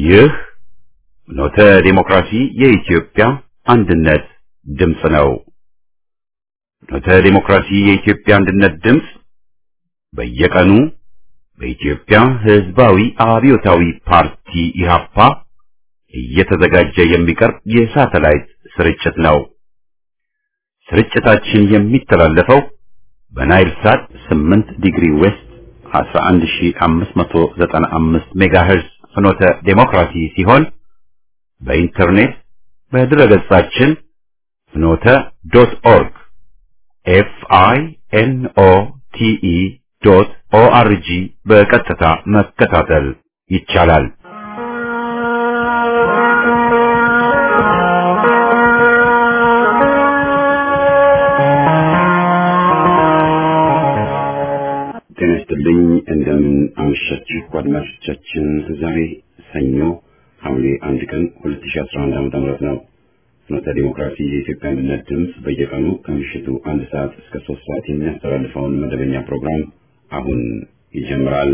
ይህ ኖተ ዲሞክራሲ የኢትዮጵያ አንድነት ድምፅ ነው። ኖተ ዲሞክራሲ የኢትዮጵያ አንድነት ድምፅ በየቀኑ በኢትዮጵያ ሕዝባዊ አብዮታዊ ፓርቲ ኢህአፓ እየተዘጋጀ የሚቀርብ የሳተላይት ስርጭት ነው። ስርጭታችን የሚተላለፈው በናይል ሳት 8 ዲግሪ ዌስት 11595 ሜጋሄርዝ ፍኖተ ዴሞክራሲ ሲሆን በኢንተርኔት በድረገጻችን ፍኖተ ዶት ኦርግ FINOTE.ORG በቀጥታ መከታተል ይቻላል። ጤና ይስጥልኝ። እንደምን አመሻችሁ አድማጮቻችን። ዛሬ ሰኞ ሐምሌ 1 ቀን 2011 ዓ.ም ነው። ፍኖተ ዲሞክራሲ የኢትዮጵያ አንድነት ድምፅ በየቀኑ ከምሽቱ 1 ሰዓት እስከ 3 ሰዓት የሚያስተላልፈውን መደበኛ ፕሮግራም አሁን ይጀምራል።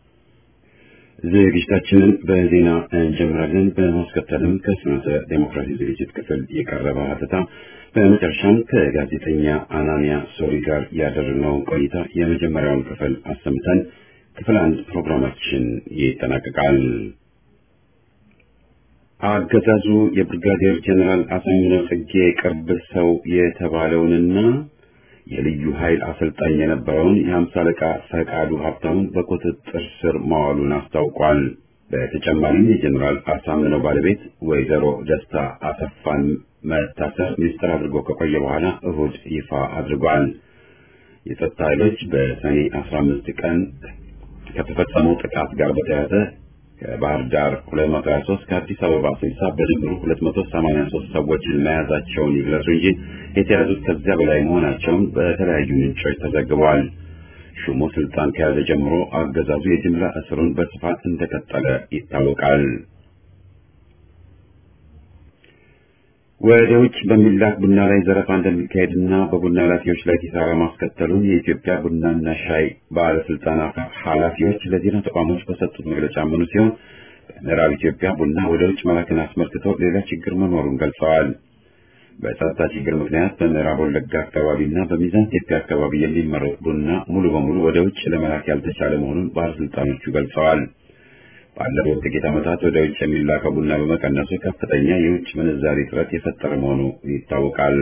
ዝግጅታችንን በዜና እንጀምራለን። በማስከተልም ከፍኖተ ዲሞክራሲ ዝግጅት ክፍል የቀረበ ሀተታ፣ በመጨረሻም ከጋዜጠኛ አናንያ ሶሪ ጋር ያደረግነውን ቆይታ የመጀመሪያውን ክፍል አሰምተን ክፍል 1 ፕሮግራማችን ይጠናቀቃል። አገዛዙ የብርጋዴር ጀነራል አሳምነው ጽጌ ቅርብ ሰው የተባለውንና የልዩ ኃይል አሰልጣኝ የነበረውን የ50 አለቃ ፈቃዱ ሀብታሙን በቁጥጥር ስር ማዋሉን አስታውቋል። በተጨማሪም የጀነራል አሳምነው ባለቤት ወይዘሮ ደስታ አሰፋን መታሰር ሚኒስትር አድርጎ ከቆየ በኋላ እሁድ ይፋ አድርጓል። የጸጥታ ኃይሎች በሰኔ 15 ቀን ከተፈጸመው ጥቃት ጋር በተያያዘ ከባህር ዳር 223 ከአዲስ አበባ 60 በድምሩ 283 ሰዎችን መያዛቸውን ይግለጹ እንጂ የተያዙት ከዚያ በላይ መሆናቸውን በተለያዩ ምንጮች ተዘግበዋል። ሹሙ ስልጣን ከያዘ ጀምሮ አገዛዙ የጅምላ እስሩን በስፋት እንደቀጠለ ይታወቃል። ወደ ውጭ በሚላክ ቡና ላይ ዘረፋ እንደሚካሄድና በቡና ላኪዎች ላይ ኪሳራ ማስከተሉን የኢትዮጵያ ቡናና ሻይ ባለስልጣናት ኃላፊዎች ለዜና ተቋሞች በሰጡት መግለጫ አመኑ ሲሆን በምዕራብ ኢትዮጵያ ቡና ወደ ውጭ መላክን አስመልክቶ ሌላ ችግር መኖሩን ገልጸዋል። በጸጥታ ችግር ምክንያት በምዕራብ ወለጋ አካባቢና በሚዛን ኢትዮጵያ አካባቢ የሚመረት ቡና ሙሉ በሙሉ ወደ ውጭ ለመላክ ያልተቻለ መሆኑን ባለስልጣኖቹ ገልጸዋል። ባለፉት ጥቂት ዓመታት ወደ ውጭ የሚላከው ቡና በመቀነሱ ከፍተኛ የውጭ ምንዛሪ እጥረት የፈጠረ መሆኑ ይታወቃል።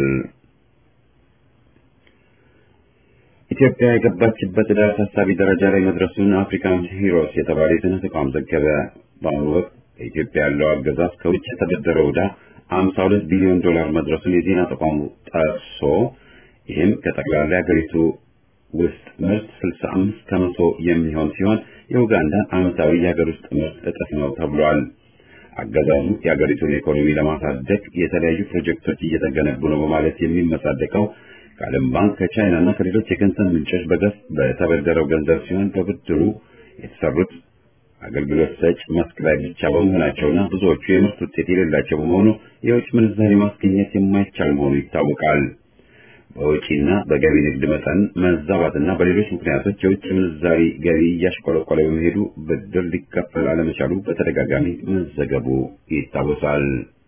ኢትዮጵያ የገባችበት ዕዳ አሳሳቢ ደረጃ ላይ መድረሱን አፍሪካን ሂሮስ የተባለ የዜና ተቋም ዘገበ። በአሁኑ ወቅት በኢትዮጵያ ያለው አገዛዝ ከውጭ የተበደረው ዕዳ $52 ቢሊዮን መድረሱን የዜና ተቋሙ ጠቅሶ ይህም ከጠቅላላ ሀገሪቱ ውስጥ ምርት 65 ከመቶ የሚሆን ሲሆን የኡጋንዳን ዓመታዊ የሀገር ውስጥ ምርት እጥፍ ነው ተብሏል። አገዛዙ የሀገሪቱን ኢኮኖሚ ለማሳደግ የተለያዩ ፕሮጀክቶች እየተገነቡ ነው በማለት የሚመጻደቀው ከዓለም ባንክ ከቻይናና ከሌሎች የገንዘብ ምንጮች በገፍ በተበደረው ገንዘብ ሲሆን በብድሩ የተሰሩት አገልግሎት ሰጭ መስክ ላይ ብቻ በመሆናቸውና ብዙዎቹ የምርት ውጤት የሌላቸው በመሆኑ የውጭ ምንዛሪ ማስገኘት የማይቻል መሆኑ ይታወቃል። በውጪና በገቢ ንግድ መጠን መዛባትና በሌሎች ምክንያቶች የውጭ ምንዛሪ ገቢ እያሽቆለቆለ በመሄዱ ብድር ሊከፈል አለመቻሉ በተደጋጋሚ መዘገቡ ይታወሳል።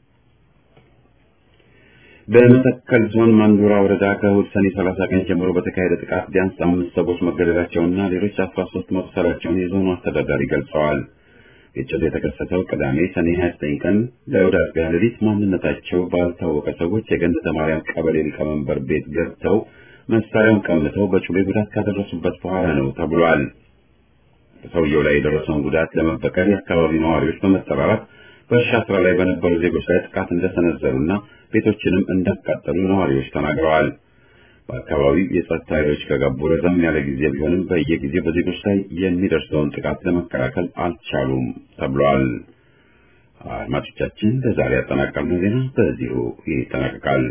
በመተከል ዞን ማንዱራ ወረዳ ከእሁድ ሰኔ 30 ቀን ጀምሮ በተካሄደ ጥቃት ቢያንስ 5 ሰዎች መገደላቸውና ሌሎች 13 መቁሰላቸውን የዞኑ አስተዳዳሪ ገልጸዋል። ግጭቱ የተከሰተው ቅዳሜ ሰኔ 29 ቀን ለውዳት ሌሊት ማንነታቸው ባልታወቀ ሰዎች የገነተ ማርያም ቀበሌ ሊቀመንበር ቤት ገብተው መሳሪያውን ቀምተው በጩቤ ጉዳት ካደረሱበት በኋላ ነው ተብሏል። በሰውየው ላይ የደረሰውን ጉዳት ለመበቀል የአካባቢው ነዋሪዎች በመጠራራት በእርሻ ስራ ላይ በነበሩ ዜጎች ላይ ጥቃት እንደሰነዘሩና ቤቶችንም እንዳቃጠሉ ነዋሪዎች ተናግረዋል። በአካባቢው የጸጥታ ኃይሎች ከገቡ ረዘም ያለ ጊዜ ቢሆንም በየጊዜው በዜጎች ላይ የሚደርሰውን ጥቃት ለመከላከል አልቻሉም ተብሏል። አድማጮቻችን ለዛሬ ያጠናቀርነው ዜና በዚሁ ይጠናቀቃል።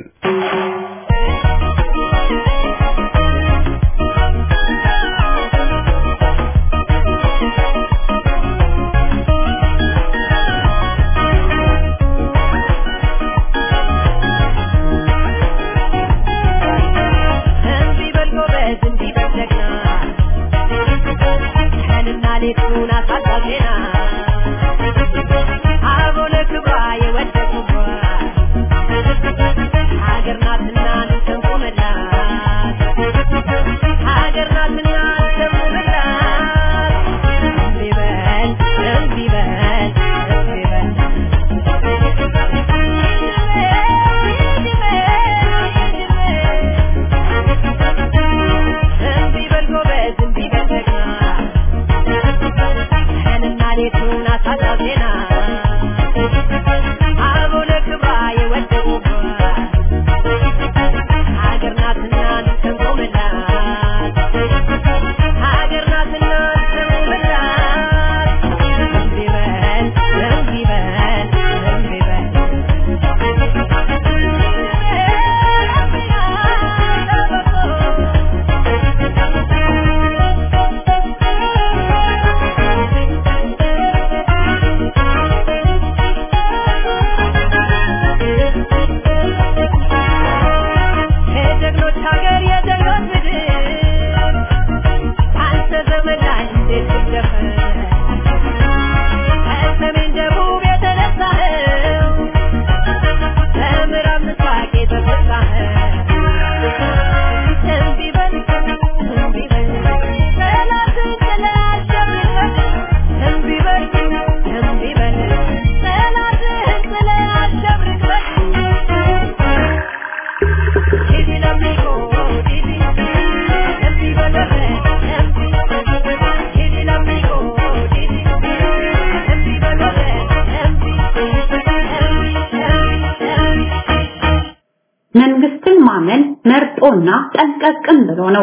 መንግስትን ማመን መርጦና ጠንቀቅም ብሎ ነው።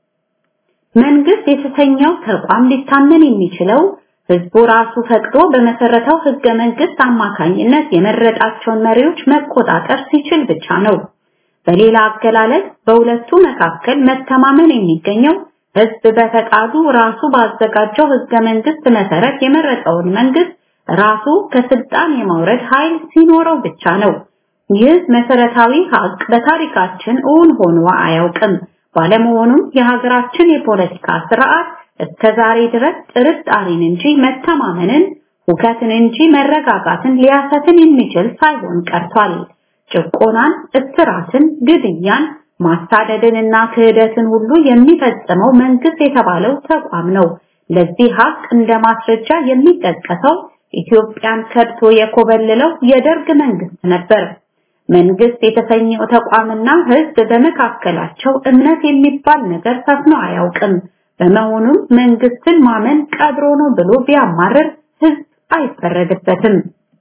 መንግስት የተሰኘው ተቋም ሊታመን የሚችለው ህዝቡ ራሱ ፈቅዶ በመሰረተው ህገ መንግስት አማካኝነት የመረጣቸውን መሪዎች መቆጣጠር ሲችል ብቻ ነው። በሌላ አገላለጽ በሁለቱ መካከል መተማመን የሚገኘው ህዝብ በፈቃዱ ራሱ ባዘጋጀው ህገ መንግስት መሰረት የመረጠውን መንግስት ራሱ ከስልጣን የማውረድ ኃይል ሲኖረው ብቻ ነው። ይህ መሰረታዊ ሀቅ በታሪካችን እውን ሆኖ አያውቅም። ባለመሆኑም የሀገራችን የፖለቲካ ስርዓት እስከዛሬ ድረስ ጥርጣሬን እንጂ መተማመንን፣ ሁከትን እንጂ መረጋጋትን ሊያሰፍን የሚችል ሳይሆን ቀርቷል። ጭቆናን፣ እስራትን፣ ግድያን፣ ማሳደድንና ክህደትን ሁሉ የሚፈጽመው መንግስት የተባለው ተቋም ነው። ለዚህ ሀቅ እንደ ማስረጃ የሚጠቀሰው ኢትዮጵያን ከድቶ የኮበለለው የደርግ መንግስት ነበር። መንግስት የተሰኘው ተቋምና ህዝብ በመካከላቸው እምነት የሚባል ነገር ሰፍኖ አያውቅም። በመሆኑም መንግስትን ማመን ቀብሮ ነው ብሎ ቢያማርር ህዝብ አይፈረድበትም።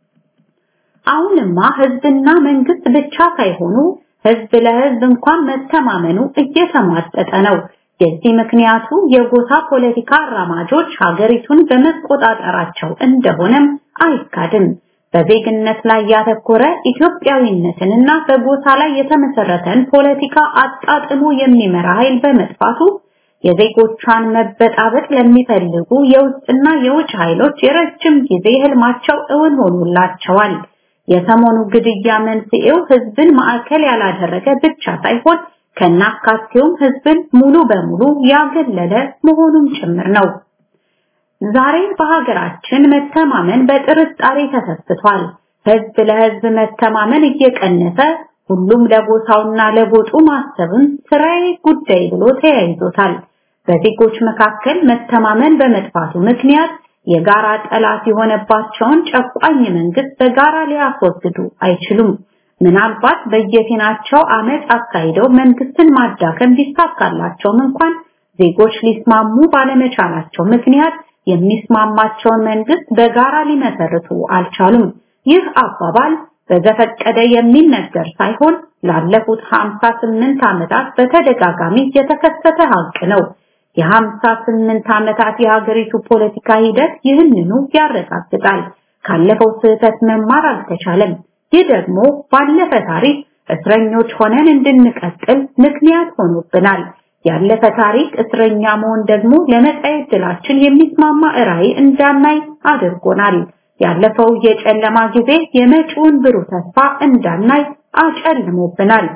አሁንማ ህዝብና መንግስት ብቻ ሳይሆኑ ህዝብ ለህዝብ እንኳን መተማመኑ እየተሟጠጠ ነው። የዚህ ምክንያቱ የጎሳ ፖለቲካ አራማጆች ሀገሪቱን በመቆጣጠራቸው እንደሆነም አይካድም። በዜግነት ላይ ያተኮረ ኢትዮጵያዊነትንና በጎሳ ላይ የተመሰረተን ፖለቲካ አጣጥሞ የሚመራ ኃይል በመጥፋቱ የዜጎቿን መበጣበጥ ለሚፈልጉ የውስጥና የውጭ ኃይሎች የረጅም ጊዜ ህልማቸው እውን ሆኖላቸዋል። የሰሞኑ ግድያ መንስኤው ህዝብን ማዕከል ያላደረገ ብቻ ሳይሆን ከናካቴውም ህዝብን ሙሉ በሙሉ ያገለለ መሆኑም ጭምር ነው። ዛሬ በሀገራችን መተማመን በጥርጣሬ ተሰፍቷል። ህዝብ ለህዝብ መተማመን እየቀነሰ ሁሉም ለጎሳውና ለጎጡ ማሰብን ስራዬ ጉዳይ ብሎ ተያይዞታል። በዜጎች መካከል መተማመን በመጥፋቱ ምክንያት የጋራ ጠላት የሆነባቸውን ጨቋኝ መንግስት በጋራ ሊያስወግዱ አይችሉም። ምናልባት በየፊናቸው አመጽ አካሂደው መንግስትን ማዳከም ቢሳካላቸውም እንኳን ዜጎች ሊስማሙ ባለመቻላቸው ምክንያት የሚስማማቸውን መንግስት በጋራ ሊመሰርቱ አልቻሉም። ይህ አባባል በዘፈቀደ የሚነገር ሳይሆን ላለፉት 58 ዓመታት በተደጋጋሚ የተከሰተ ሀቅ ነው። የ58 ዓመታት የሀገሪቱ ፖለቲካ ሂደት ይህንኑ ያረጋግጣል። ካለፈው ስህተት መማር አልተቻለም። ይህ ደግሞ ባለፈ ታሪክ እስረኞች ሆነን እንድንቀጥል ምክንያት ሆኖብናል። ያለፈ ታሪክ እስረኛ መሆን ደግሞ ለመጻኢ ዕድላችን የሚስማማ ራዕይ እንዳናይ አድርጎናል። ያለፈው የጨለማ ጊዜ የመጪውን ብሩህ ተስፋ እንዳናይ አጨልሞብናል።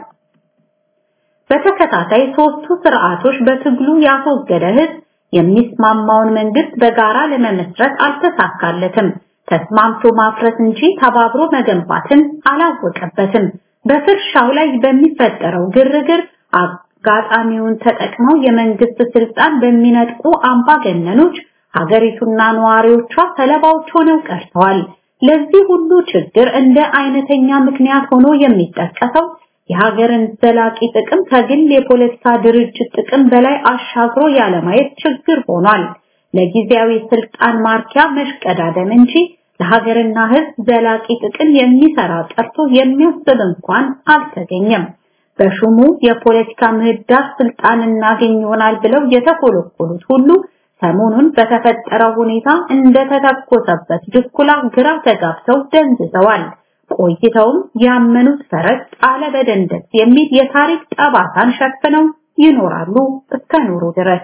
በተከታታይ ሶስቱ ስርዓቶች በትግሉ ያስወገደ ህዝብ የሚስማማውን መንግስት በጋራ ለመመስረት አልተሳካለትም። ተስማምቶ ማፍረስ እንጂ ተባብሮ መገንባትን አላወቀበትም። በፍርሻው ላይ በሚፈጠረው ግርግር አጋጣሚውን ተጠቅመው የመንግስት ስልጣን በሚነጥቁ አምባገነኖች ሀገሪቱና ነዋሪዎቿ ሰለባዎች ሆነው ቀርተዋል። ለዚህ ሁሉ ችግር እንደ አይነተኛ ምክንያት ሆኖ የሚጠቀሰው የሀገርን ዘላቂ ጥቅም ከግል የፖለቲካ ድርጅት ጥቅም በላይ አሻግሮ ያለማየት ችግር ሆኗል። ለጊዜያዊ ስልጣን ማርኪያ መሽቀዳደም እንጂ ለሀገርና ሕዝብ ዘላቂ ጥቅም የሚሰራ ጠርቶ የሚያስብ እንኳን አልተገኘም። በሹሙ የፖለቲካ ምህዳር ስልጣን እናገኝ ይሆናል ብለው የተኮለኮሉት ሁሉ ሰሞኑን በተፈጠረው ሁኔታ እንደተተኮሰበት ድኩላ ግራ ተጋብተው ደንዝዘዋል። ቆይተውም ያመኑት ፈረስ ጣለ በደንደስ የሚል የታሪክ ጠባሳን ሸፍነው ይኖራሉ እስከ ኖሩ ድረስ።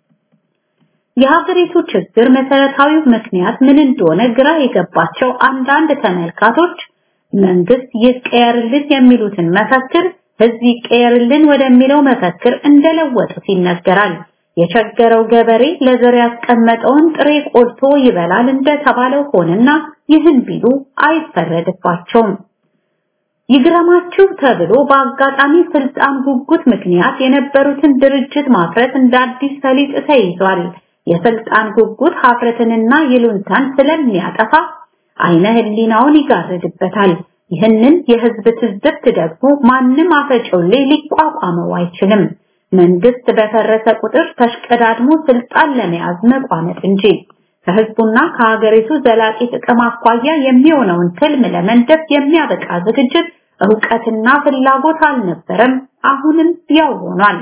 የሀገሪቱ ችግር መሰረታዊ ምክንያት ምን እንደሆነ ግራ የገባቸው አንዳንድ ተመልካቾች መንግስት ይቀየርልን የሚሉትን መፈክር ህዝብ ይቀየርልን ወደሚለው መፈክር እንደለወጡት ይነገራል። የቸገረው ገበሬ ለዘር ያስቀመጠውን ጥሬ ቆልቶ ይበላል እንደተባለው ሆነና ይህን ቢሉ አይፈረድባቸውም። ይግረማችሁ ተብሎ በአጋጣሚ ስልጣን ጉጉት ምክንያት የነበሩትን ድርጅት ማፍረት እንደ አዲስ ሰሊጥ ተይዟል። የስልጣን ጉጉት ሀፍረትንና ይሉንታን ስለሚያጠፋ አይነ ህሊናውን ይጋርድበታል። ይህንን የህዝብ ትዝብት ደግሞ ማንም አፈጮሌ ሊቋቋመው አይችልም። መንግስት በፈረሰ ቁጥር ተሽቀዳድሞ ስልጣን ለመያዝ መቋመጥ እንጂ ከህዝቡና ከሀገሪቱ ዘላቂ ጥቅም አኳያ የሚሆነውን ትልም ለመንደፍ የሚያበቃ ዝግጅት ዕውቀትና ፍላጎት አልነበረም። አሁንም ያው ሆኗል።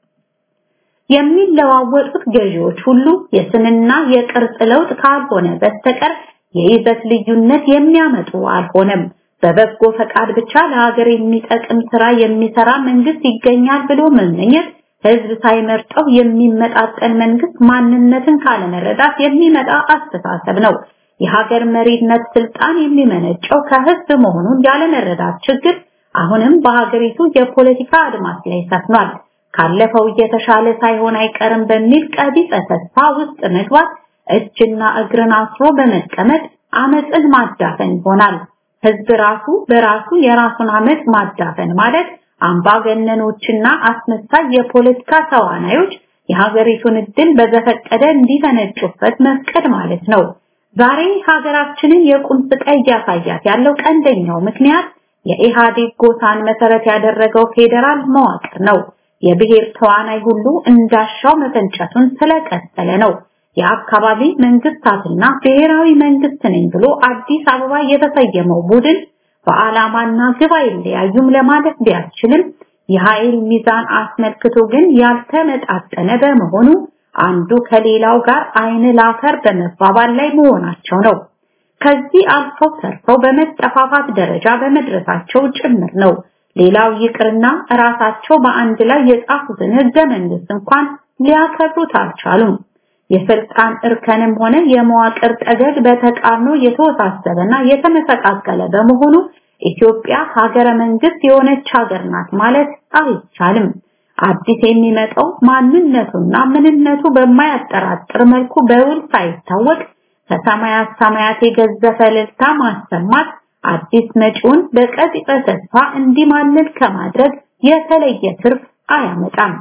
የሚለዋወጡት ገዢዎች ሁሉ የስንና የቅርጽ ለውጥ ካልሆነ በስተቀር የይዘት ልዩነት የሚያመጡ አልሆነም። በበጎ ፈቃድ ብቻ ለሀገር የሚጠቅም ስራ የሚሰራ መንግስት ይገኛል ብሎ መመኘት ህዝብ ሳይመርጠው የሚመጣጠን መንግስት ማንነትን ካለመረዳት የሚመጣ አስተሳሰብ ነው። የሀገር መሪነት ስልጣን የሚመነጨው ከህዝብ መሆኑን ያለመረዳት ችግር አሁንም በሀገሪቱ የፖለቲካ አድማስ ላይ ሰፍኗል። ካለፈው የተሻለ ሳይሆን አይቀርም በሚል ቀቢጸ ተስፋ ውስጥ መግባት እጅና እግርን አስሮ በመቀመጥ አመጽን ማዳፈን ይሆናል። ህዝብ ራሱ በራሱ የራሱን አመጽ ማዳፈን ማለት አምባገነኖችና አስመሳይ የፖለቲካ ተዋናዮች የሀገሪቱን እድል በዘፈቀደ እንዲፈነጩበት መፍቀድ ማለት ነው። ዛሬ ሀገራችንን የቁም ስቃይ እያሳያት ያለው ቀንደኛው ምክንያት የኢህአዴግ ጎሳን መሰረት ያደረገው ፌዴራል መዋቅር ነው። የብሔር ተዋናይ ሁሉ እንዳሻው መፈንጨቱን ስለቀጠለ ነው። የአካባቢ መንግስታትና ብሔራዊ መንግስት ነኝ ብሎ አዲስ አበባ የተሰየመው ቡድን በዓላማና ግብ አይለያዩም ለማለት ቢያስችልም የኃይል ሚዛን አስመልክቶ ግን ያልተመጣጠነ በመሆኑ አንዱ ከሌላው ጋር አይን ላፈር በመባባል ላይ መሆናቸው ነው። ከዚህ አልፎ ተርፈው በመጠፋፋት ደረጃ በመድረሳቸው ጭምር ነው። ሌላው ይቅርና ራሳቸው በአንድ ላይ የጻፉትን ህገ መንግስት እንኳን ሊያከብሩት አልቻሉም። የስልጣን እርከንም ሆነ የመዋቅር ጠገግ በተቃርኖ የተወሳሰበና የተመሰቃቀለ በመሆኑ ኢትዮጵያ ሀገረ መንግስት የሆነች ሀገር ናት ማለት አይቻልም። አዲስ የሚመጣው ማንነቱና ምንነቱ በማያጠራጥር መልኩ በውል ሳይታወቅ ከሰማያት ሰማያት የገዘፈ እልልታ ማሰማት አዲስ መጪውን በቀጥታ ተስፋ እንዲማልል ከማድረግ የተለየ ትርፍ አያመጣም።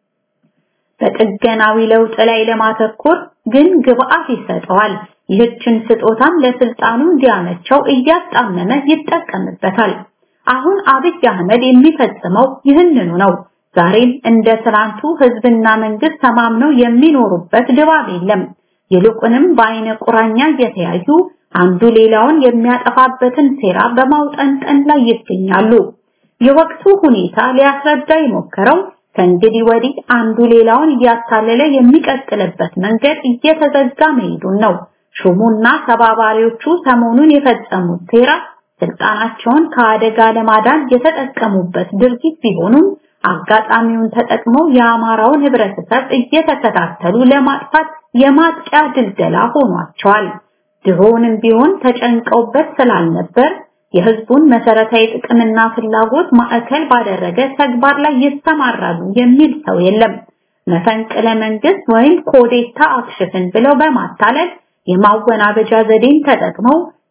በጥገናዊ ለውጥ ላይ ለማተኮር ግን ግብአት ይሰጠዋል። ይህችን ስጦታም ለስልጣኑ እንዲያመቸው እያጣመመ ይጠቀምበታል። አሁን አብይ አህመድ የሚፈጽመው ይህንኑ ነው። ዛሬም እንደ ትናንቱ ህዝብና መንግስት ተማምነው የሚኖሩበት ድባብ የለም። ይልቁንም በአይነ ቁራኛ እየተያዩ አንዱ ሌላውን የሚያጠፋበትን ሴራ በማውጠንጠን ላይ ይገኛሉ። የወቅቱ ሁኔታ ሊያስረዳ የሞከረው ከእንግዲህ ወዲህ አንዱ ሌላውን እያታለለ የሚቀጥልበት መንገድ እየተዘጋ መሄዱን ነው። ሹሙና ተባባሪዎቹ ሰሞኑን የፈጸሙት ሴራ ስልጣናቸውን ከአደጋ ለማዳን የተጠቀሙበት ድርጊት ቢሆኑም አጋጣሚውን ተጠቅመው የአማራውን ህብረተሰብ እየተከታተሉ ለማጥፋት የማጥቂያ ድልደላ ሆኗቸዋል። ድሮንም ቢሆን ተጨንቀውበት ስላልነበር የህዝቡን መሰረታዊ ጥቅምና ፍላጎት ማዕከል ባደረገ ተግባር ላይ ይሰማራሉ የሚል ሰው የለም። መፈንቅለ መንግስት ወይም ኮዴታ አክሽፍን ብለው በማታለል የማወናበጃ ዘዴን ተጠቅመው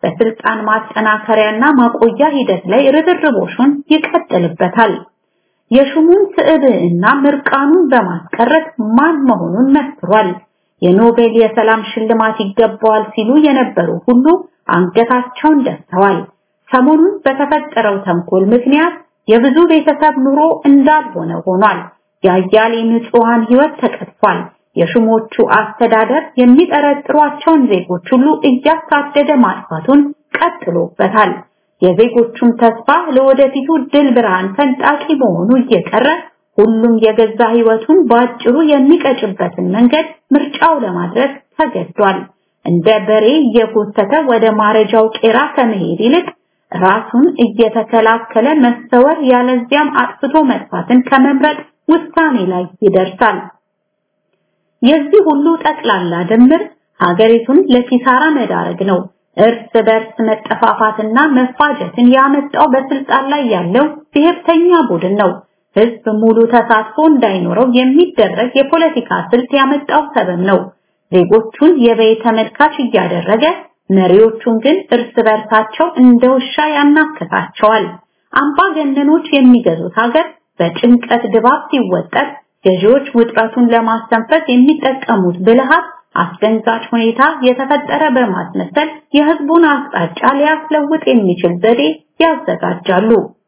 በስልጣን ማጠናከሪያና ማቆያ ሂደት ላይ ርብርቦሹን ይቀጥልበታል። የሹሙን ስዕብዕና ምርቃኑን በማስቀረት ማን መሆኑን መስክሯል። የኖቤል የሰላም ሽልማት ይገባዋል ሲሉ የነበሩ ሁሉ አንገታቸውን ደፍተዋል። ሰሞኑን በተፈጠረው ተንኮል ምክንያት የብዙ ቤተሰብ ኑሮ እንዳልሆነ ሆኗል። የአያሌ ንጹሃን ሕይወት ተቀጥፏል። የሹሞቹ አስተዳደር የሚጠረጥሯቸውን ዜጎች ሁሉ እያሳደደ ማጥፋቱን ቀጥሎበታል። የዜጎቹም ተስፋ ለወደፊቱ ድል ብርሃን ፈንጣቂ መሆኑ እየቀረ ሁሉም የገዛ ሕይወቱን ባጭሩ የሚቀጭበትን መንገድ ምርጫው ለማድረግ ተገዷል። እንደ በሬ እየጎተተ ወደ ማረጃው ቄራ ከመሄድ ይልቅ ራሱን እየተከላከለ መሰወር ያለዚያም አጥፍቶ መጥፋትን ከመምረጥ ውሳኔ ላይ ይደርሳል። የዚህ ሁሉ ጠቅላላ ድምር ሀገሪቱን ለኪሳራ መዳረግ ነው። እርስ በርስ መጠፋፋትና መፋጀትን ያመጣው በስልጣን ላይ ያለው ብሔርተኛ ቡድን ነው። ህዝብ ሙሉ ተሳትፎ እንዳይኖረው የሚደረግ የፖለቲካ ስልት ያመጣው ሰበብ ነው። ዜጎቹን የበይ ተመልካች እያደረገ መሪዎቹን ግን እርስ በርሳቸው እንደ ውሻ ያናክታቸዋል። አምባገነኖች የሚገዙት ሀገር በጭንቀት ድባብ ሲወጠር ገዢዎች ውጥረቱን ለማስተንፈስ የሚጠቀሙት ብልሃት አስደንጋጭ ሁኔታ የተፈጠረ በማስመሰል የህዝቡን አቅጣጫ ሊያስለውጥ የሚችል ዘዴ ያዘጋጃሉ።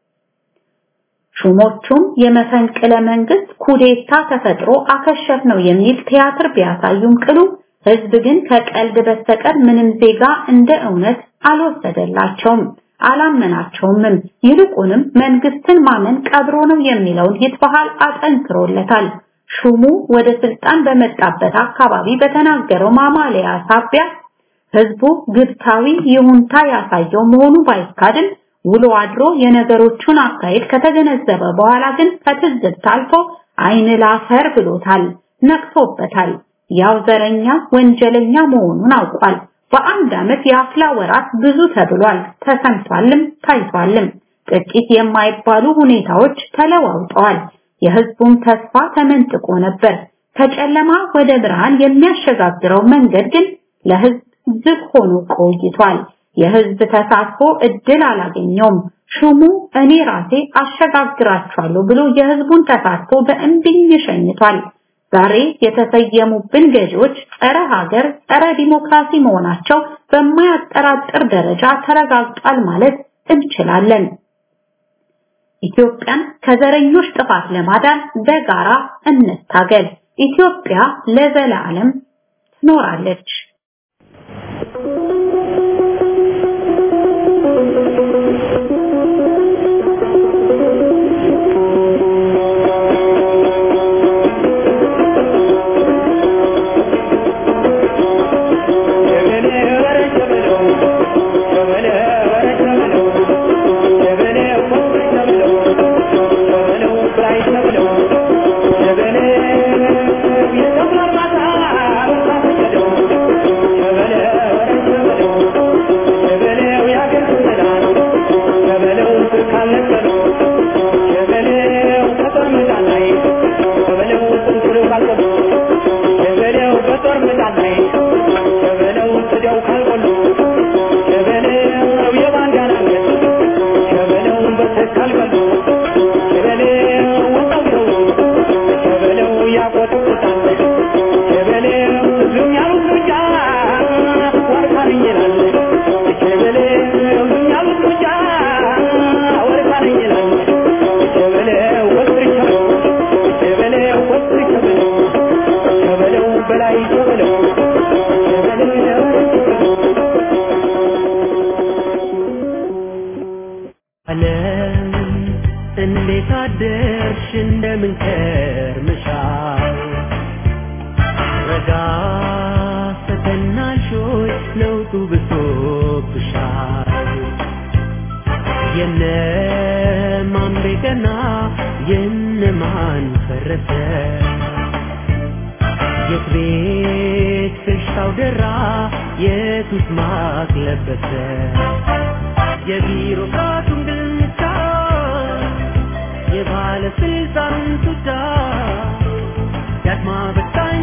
ሹሞቹም የመፈንቅለ መንግስት ኩዴታ ተፈጥሮ አከሸፍ ነው የሚል ቲያትር ቢያሳዩም ቅሉ ህዝብ ግን ከቀልድ በስተቀር ምንም ዜጋ እንደ እውነት አልወሰደላቸውም፣ አላመናቸውም። ይልቁንም መንግስትን ማመን ቀብሮ ነው የሚለውን ይትበሃል አጠንክሮለታል። ሹሙ ወደ ስልጣን በመጣበት አካባቢ በተናገረው ማማለያ ሳቢያ ህዝቡ ግብታዊ ይሁንታ ያሳየው መሆኑ ባይካድም ውሎ አድሮ የነገሮቹን አካሄድ ከተገነዘበ በኋላ ግን ከትዝብት አልፎ አይን ላፈር ብሎታል፣ ነቅቶበታል። ያው ዘረኛ ወንጀለኛ መሆኑን አውቋል። በአንድ ዓመት የአፍላ ወራት ብዙ ተብሏል፣ ተሰምቷልም ታይቷልም። ጥቂት የማይባሉ ሁኔታዎች ተለዋውጠዋል። የህዝቡም ተስፋ ተመንጥቆ ነበር። ከጨለማ ወደ ብርሃን የሚያሸጋግረው መንገድ ግን ለህዝብ ዝግ ሆኖ ቆይቷል። የህዝብ ተሳትፎ እድል አላገኘውም። ሹሙ እኔ ራሴ አሸጋግራቸዋለሁ ብሎ የህዝቡን ተሳትፎ በእምቢኝ ሸኝቷል። ዛሬ የተሰየሙብን ገዢዎች ጸረ ሀገር፣ ጸረ ዲሞክራሲ መሆናቸው በማያጠራጥር ደረጃ ተረጋግጧል ማለት እንችላለን። ኢትዮጵያን ከዘረኞች ጥፋት ለማዳን በጋራ እንታገል። ኢትዮጵያ ለዘላለም ትኖራለች።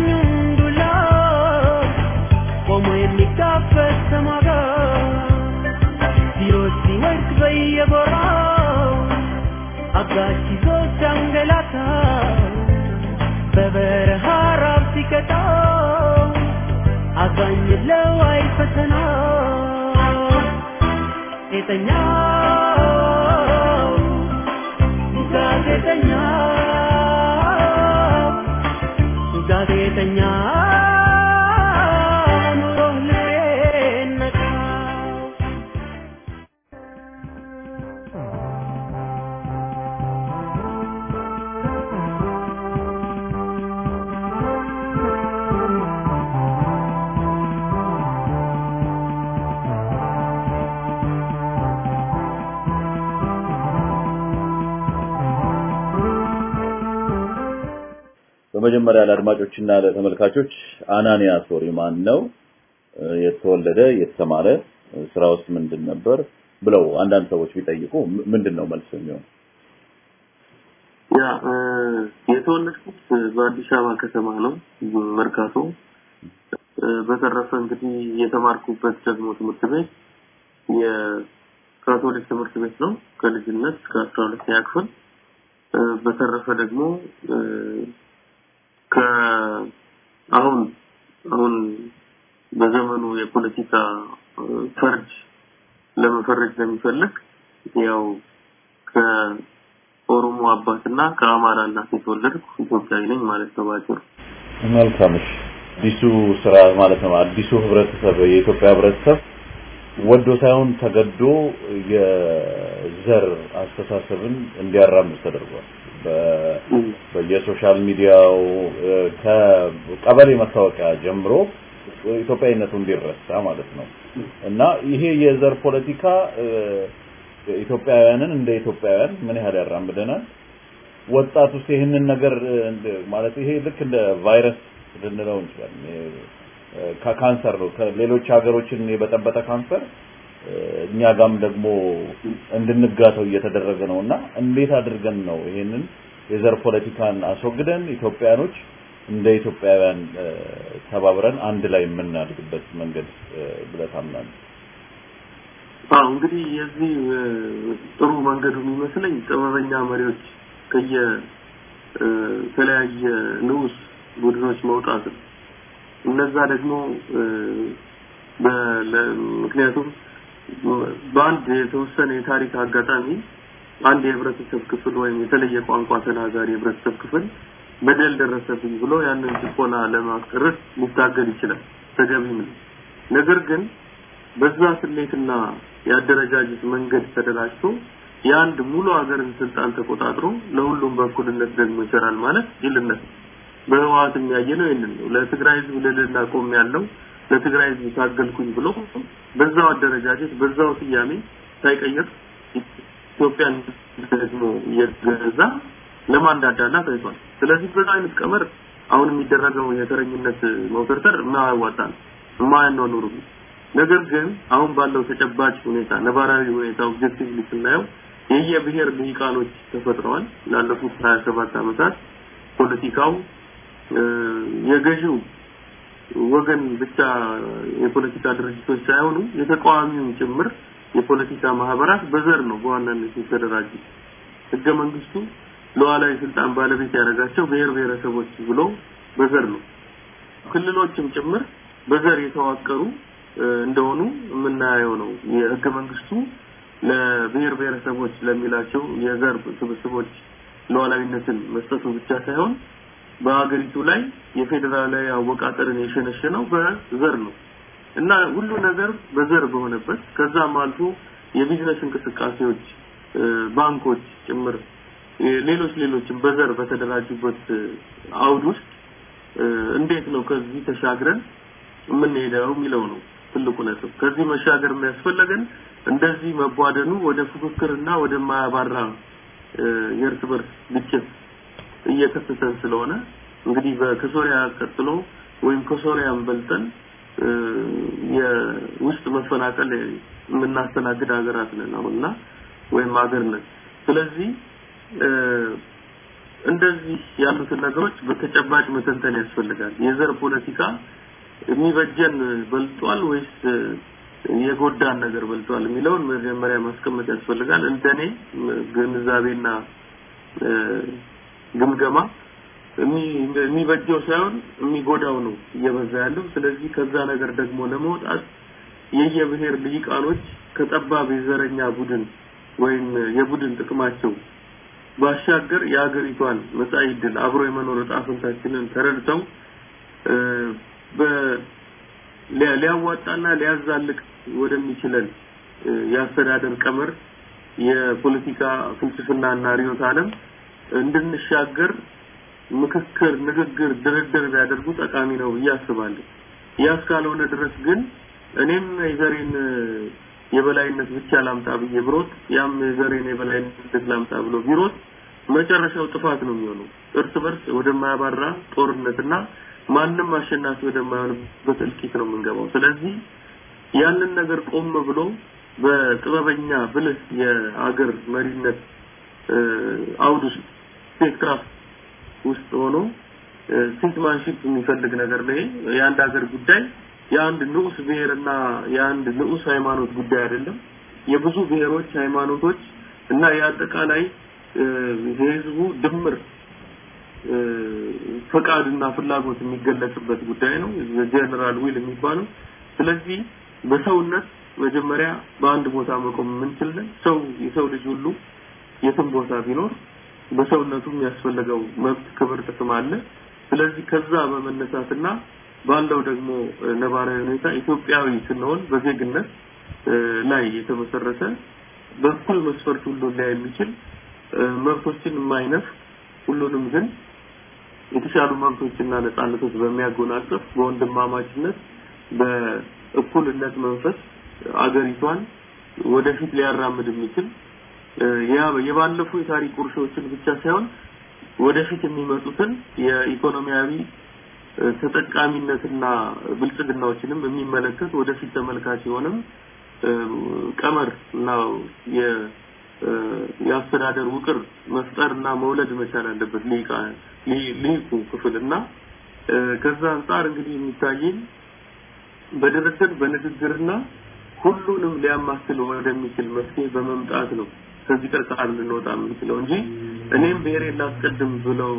Como en mi café se ገባኝ ለዋይ ፈተና ጋዜጠኛ ኑሮህ ልቤነካ በመጀመሪያ ለአድማጮችና ለተመልካቾች አናንያ ሶሪ ማን ነው የተወለደ የተማረ ስራውስ ምንድን ነበር ብለው አንዳንድ ሰዎች ቢጠይቁ ምንድነው መልስ የሚሆነው? ያ የተወለድኩት በአዲስ አበባ ከተማ ነው መርካቶ። በተረፈ እንግዲህ የተማርኩበት ደግሞ ትምህርት ቤት የካቶሊክ ትምህርት ቤት ነው ከልጅነት እስከ 12ኛ ክፍል። በተረፈ ደግሞ አሁን በዘመኑ የፖለቲካ ፈርጅ ለመፈረጅ ለሚፈልግ ያው ከኦሮሞ አባትና ከአማራ እናት የተወለድኩ ኢትዮጵያዊ ነኝ ማለት ነው ባጭሩ። መልካም እሺ። አዲሱ ስራ ማለት ነው አዲሱ ህብረተሰብ የኢትዮጵያ ህብረተሰብ ወዶ ሳይሆን ተገዶ የዘር አስተሳሰብን እንዲያራምድ ተደርጓል። በየሶሻል ሚዲያው ከቀበሌ መታወቂያ ጀምሮ ኢትዮጵያዊነቱ እንዲረሳ ማለት ነው እና ይሄ የዘር ፖለቲካ ኢትዮጵያውያንን እንደ ኢትዮጵያውያን ምን ያህል ያራምደናል? ወጣቱስ ይሄንን ነገር ማለት ይሄ ልክ እንደ ቫይረስ ልንለው እንችላለን። ካንሰር ነው ከሌሎች ሀገሮችን የበጠበጠ ካንሰር እኛ ጋም ደግሞ እንድንጋተው እየተደረገ ነውና እንዴት አድርገን ነው ይሄንን የዘር ፖለቲካን አስወግደን ኢትዮጵያኖች እንደ ኢትዮጵያውያን ተባብረን አንድ ላይ የምናድግበት መንገድ ብለህ ታምናለህ? እንግዲህ የዚህ ጥሩ መንገዱ የሚመስለኝ ጥበበኛ መሪዎች ከየተለያየ ንዑስ ቡድኖች መውጣት ነው። እነዛ ደግሞ ምክንያቱም በአንድ የተወሰነ የታሪክ አጋጣሚ አንድ የህብረተሰብ ክፍል ወይም የተለየ ቋንቋ ተናጋሪ የህብረተሰብ ክፍል በደል ደረሰብኝ ብሎ ያንን ጭቆና ለማስቀረት ሊታገል ይችላል ተገቢም ነው። ነገር ግን በዛ ስሌትና ያደረጃጀት መንገድ ተደራጅቶ የአንድ ሙሉ ሀገርን ስልጣን ተቆጣጥሮ ለሁሉም በኩልነት ደግሞ ይሰራል ማለት ይልነት በህዋት የሚያየነው ይሄንን ነው። ለትግራይ ህዝብ ለልና ቆም ያለው ለትግራይ ህዝብ ታገልኩኝ ብሎ በዛው አደረጃጀት በዛው ስያሜ ሳይቀየር ኢትዮጵያን ደግሞ የገዛ ለማንዳዳና ታይቷል። ስለዚህ በዛ አይነት ቀመር አሁን የሚደረገው የተረኝነት መውተርተር ማያዋጣ ነው ኑሩ። ነገር ግን አሁን ባለው ተጨባጭ ሁኔታ ነባራዊ ሁኔታ ኦብጀክቲቭሊ ስናየው የየብሔር ልሂቃኖች ተፈጥረዋል። ላለፉት 27 ዓመታት ፖለቲካው የገዢው ወገን ብቻ የፖለቲካ ድርጅቶች ሳይሆኑ የተቃዋሚው ጭምር የፖለቲካ ማህበራት በዘር ነው በዋናነት የተደራጁት። ህገ መንግስቱ ሉዓላዊ ስልጣን ባለቤት ያደረጋቸው ብሔር ብሔረሰቦች ብሎ በዘር ነው። ክልሎችም ጭምር በዘር የተዋቀሩ እንደሆኑ የምናየው ነው። የህገ መንግስቱ ለብሔር ብሔረሰቦች ለሚላቸው የዘር ስብስቦች ሉዓላዊነትን መስጠቱ ብቻ ሳይሆን በአገሪቱ ላይ የፌደራላዊ አወቃቀርን የሸነሸነው በዘር ነው እና ሁሉ ነገር በዘር በሆነበት ከዛም አልፎ የቢዝነስ እንቅስቃሴዎች ባንኮች ጭምር ሌሎችም በዘር በተደራጁበት አውድ ውስጥ እንዴት ነው ከዚህ ተሻግረን የምንሄደው የሚለው ነው ትልቁ ነጥብ። ከዚህ መሻገር የሚያስፈልገን እንደዚህ መቧደኑ ወደ ፉክክርና ወደ ማያባራ የእርስ በርስ ግጭት እየከተተን ስለሆነ እንግዲህ ከሶሪያ ቀጥሎ ወይም ከሶሪያም በልጠን የውስጥ መፈናቀል የምናስተናግድ ሀገራት ነን አሁንና ወይም ሀገር ነን። ስለዚህ እንደዚህ ያሉትን ነገሮች በተጨባጭ መተንተን ያስፈልጋል። የዘር ፖለቲካ የሚበጀን በልጧል ወይስ የጎዳን ነገር በልጧል የሚለውን መጀመሪያ ማስቀመጥ ያስፈልጋል። እንደኔ ግንዛቤና ግምገማ የሚበጀው ሳይሆን የሚጎዳው ነው እየበዛ ያለው ስለዚህ ከዛ ነገር ደግሞ ለመውጣት የየብሔር ልሂቃኖች ከጠባብ የዘረኛ ቡድን ወይም የቡድን ጥቅማቸው ባሻገር የሀገሪቷን መጻኢ ዕድል አብሮ የመኖር ዕጣ ፈንታችንን ተረድተው ሊያዋጣና ሊያዛልቅ ወደሚችለን ያስተዳደር ቀመር የፖለቲካ ፍልስፍናና ሪዮት ዓለም እንድንሻገር ምክክር ንግግር ድርድር ያደርጉ ጠቃሚ ነው ያስባለሁ ያስካለውነ ድረስ ግን እኔም የዘሬን የበላይነት ብቻ ላምጣ ብዬ ብሮት ያም የዘሬን የበላይነት ላምጣ ብሎ ቢሮት መጨረሻው ጥፋት ነው የሚሆነው እርስ በርስ ወደማያባራ ጦርነትና ማንንም አሸናፊ ወደማይሆንበት እልቂት ነው የምንገባው ስለዚህ ያንን ነገር ቆም ብሎ በጥበበኛ ብልህ የአገር መሪነት አውዱስ ቴክራፍ ውስጥ ሆኖ ሲትማንሺፕ የሚፈልግ ነገር ላይ የአንድ ሀገር ጉዳይ የአንድ ንዑስ ብሔርና የአንድ ንዑስ ሃይማኖት ጉዳይ አይደለም የብዙ ብሔሮች ሃይማኖቶች እና የአጠቃላይ የህዝቡ ድምር ፈቃድና ፍላጎት የሚገለጽበት ጉዳይ ነው ጀነራል ዊል የሚባለው ስለዚህ በሰውነት መጀመሪያ በአንድ ቦታ መቆም ምንችልን ሰው የሰው ልጅ ሁሉ የትም ቦታ ቢኖር በሰውነቱ የሚያስፈልገው መብት ክብር ጥቅም አለ ስለዚህ ከዛ በመነሳትና ባለው ደግሞ ነባራዊ ሁኔታ ኢትዮጵያዊ ስንሆን በዜግነት ላይ የተመሰረተ በኩል መስፈርት ሁሉ ላይ የሚችል መብቶችን የማይነፍ ሁሉንም ግን የተሻሉ መብቶችና ነፃነቶች በሚያጎናጽፍ በወንድማማችነት በእኩልነት መንፈስ አገሪቷን ወደፊት ሊያራምድ የሚችል የባለፉ የታሪክ ቁርሾችን ብቻ ሳይሆን ወደፊት የሚመጡትን የኢኮኖሚያዊ ተጠቃሚነትና ብልጽግናዎችንም የሚመለከት ወደፊት ተመልካች የሆነም ቀመር እና የአስተዳደር ውቅር መፍጠርና መውለድ መቻል አለበት ሊቁ ክፍልና ከዛ አንፃር እንግዲህ የሚታየኝ በድርድር በንግግርና ሁሉንም ሊያማክል ወደሚችል መፍትሄ በመምጣት ነው ከዚህ ቀርቃር ልንወጣ የምንችለው እንጂ እኔም ብሔሬን ላስቀድም ብለው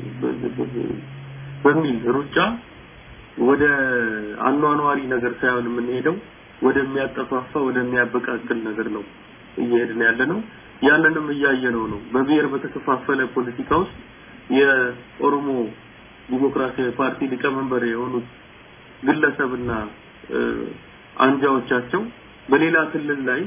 በሚል ሩጫ ወደ አኗኗሪ ነገር ሳይሆን የምንሄደው ወደሚያጠፋፋ ወደሚያበቃቅል ነገር ነው እየሄድን ያለነው ያንንም እያየነው ነው በብሔር በተከፋፈለ ፖለቲካ ውስጥ የኦሮሞ ዲሞክራሲያዊ ፓርቲ ሊቀመንበር የሆኑት ግለሰብና አንጃዎቻቸው በሌላ ክልል ላይ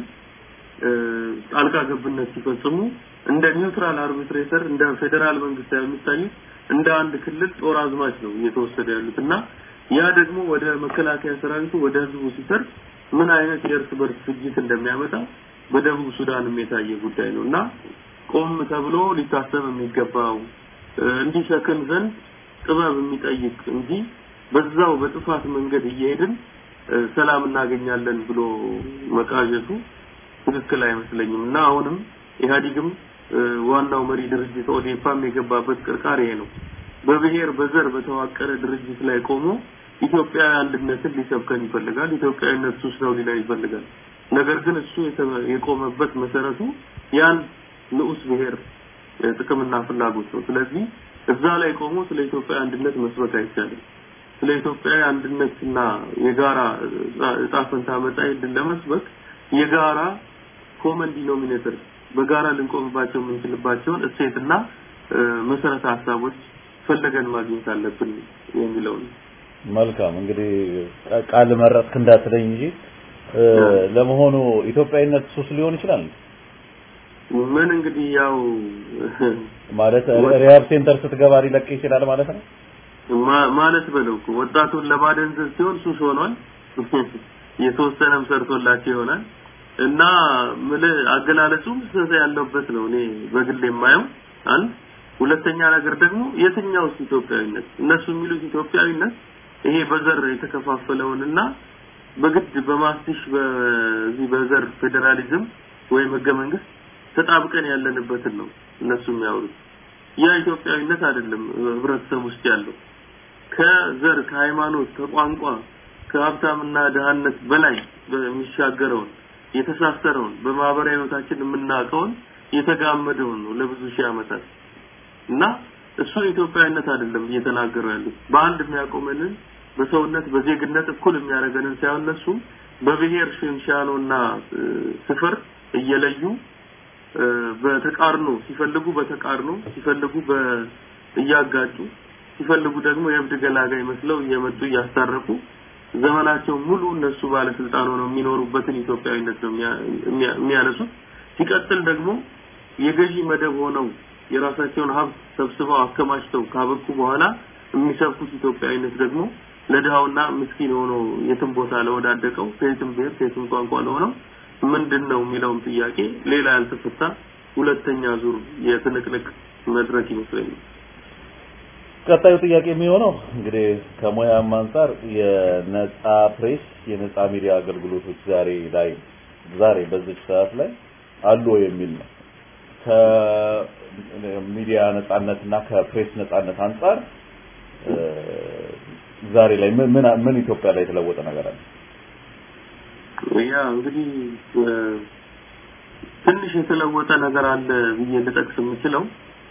ጣልቃ ገብነት ሲፈጽሙ እንደ ኒውትራል አርቢትሬተር እንደ ፌደራል መንግስት የሚታዩት እንደ አንድ ክልል ጦር አዝማች ነው እየተወሰደ ያሉትና ያ ደግሞ ወደ መከላከያ ሰራዊቱ ወደ ህዝቡ ሲሰር ምን አይነት የእርስ በርስ ፍጅት እንደሚያመጣ በደቡብ ሱዳንም የታየ ጉዳይ ነውና ቆም ተብሎ ሊታሰብ የሚገባው እንዲሰከን ዘንድ ጥበብ የሚጠይቅ እንጂ በዛው በጥፋት መንገድ እየሄድን ሰላም እናገኛለን ብሎ መቃዠቱ ትክክል አይመስለኝምና አሁንም ኢህአዲግም ዋናው መሪ ድርጅት ኦዴፓም የገባበት ቅርቃር ይሄ ነው በብሔር በዘር በተዋቀረ ድርጅት ላይ ቆሞ ኢትዮጵያ አንድነትን ሊሰብከን ይፈልጋል ኢትዮጵያዊነት ሱስ ነው ሊላይ ይፈልጋል ነገር ግን እሱ የቆመበት መሰረቱ ያን ንዑስ ብሔር ጥቅምና ፍላጎት ነው ስለዚህ እዛ ላይ ቆሞ ስለ ኢትዮጵያ አንድነት መስበክ አይቻልም ስለ ኢትዮጵያ አንድነትና የጋራ ዕጣ ፈንታ መጻኢ ዕድል ለመስበክ የጋራ ኮመን ዲኖሚኔተር በጋራ ልንቆምባቸው የምንችልባቸውን እሴትና መሰረተ ሐሳቦች ፈለገን ማግኘት አለብን የሚለው ነው መልካም እንግዲህ ቃል መረጥክ እንዳትለኝ እንጂ ለመሆኑ ኢትዮጵያዊነት ሱስ ሊሆን ይችላል ምን እንግዲህ ያው ማለት ሪሃብ ሴንተር ስትገባ ሊለቅ ይችላል ማለት ነው ማለት በለው ወጣቱን ለማደንዘዝ ሲሆን ሱስ ሆኗል የተወሰነም ሰርቶላቸው ይሆናል እና ምን አገላለጹም ስለዚህ ያለበት ነው እኔ በግል የማየው አንድ ሁለተኛ ነገር ደግሞ የትኛው ኢትዮጵያዊነት እነሱ የሚሉት ኢትዮጵያዊነት ይሄ በዘር የተከፋፈለውንና በግድ በማስቲሽ በዚህ በዘር ፌደራሊዝም ወይም ህገ መንግስት ተጣብቀን ያለንበትን ነው እነሱ የሚያወሩት ያ ኢትዮጵያዊነት አይደለም ህብረተሰብ ውስጥ ያለው ከዘር ከሃይማኖት ከቋንቋ ከሀብታምና ደሃነት በላይ በሚሻገረው የተሳሰረው በማህበራዊ ህይወታችን የምናቀውን የተጋመደው ነው ለብዙ ሺህ ዓመታት እና እሱ ኢትዮጵያዊነት አይደለም እየተናገሩ ያሉት በአንድ የሚያቆመንን በሰውነት በዜግነት እኩል የሚያደርገንን ሳይሆን እነሱ በብሔር ሽንሻኖና ስፍር እየለዩ በተቃርኖ ሲፈልጉ በተቃርኖ ሲፈልጉ በእያጋጩ ሲፈልጉ ደግሞ የብድ ገላጋይ መስለው እየመጡ ያስታረቁ ዘመናቸው ሙሉ እነሱ ባለስልጣን ሆነው የሚኖሩበትን ኢትዮጵያዊነት ነው የሚያነሱት ሲቀጥል ደግሞ የገዢ መደብ ሆነው የራሳቸውን ሀብት ሰብስበው አከማችተው ካበቁ በኋላ የሚሰብኩት ኢትዮጵያዊነት ደግሞ ለድሃውና ምስኪን ሆኖ የትም ቦታ ለወዳደቀው ከየትም ብሔር ከየትም ቋንቋ ለሆነው ምንድነው የሚለውን ጥያቄ ሌላ ያልተፈታ ሁለተኛ ዙር የትንቅንቅ መድረክ ይመስለኛል ቀጣዩ ጥያቄ የሚሆነው እንግዲህ ከሙያም አንፃር የነጻ ፕሬስ የነጻ ሚዲያ አገልግሎቶች ዛሬ በዚህ ሰዓት ላይ አሉ የሚል ነው ከሚዲያ ነጻነትና ከፕሬስ ነጻነት አንፃር ዛሬ ላይ ምን ኢትዮጵያ ላይ የተለወጠ ነገር አለ ያ እንግዲህ ትንሽ የተለወጠ ነገር አለ ብዬ ልጠቅስ የምችለው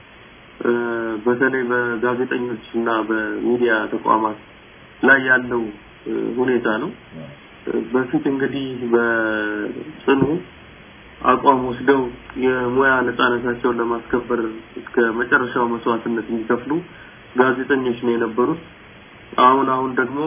በተለይ በጋዜጠኞችና በሚዲያ ተቋማት ላይ ያለው ሁኔታ ነው በፊት እንግዲህ በጽኑ አቋም ወስደው የሙያ ነጻነታቸውን ለማስከበር እስከ መጨረሻው መስዋዕትነት የሚከፍሉ ጋዜጠኞች ነው የነበሩት አሁን ደግሞ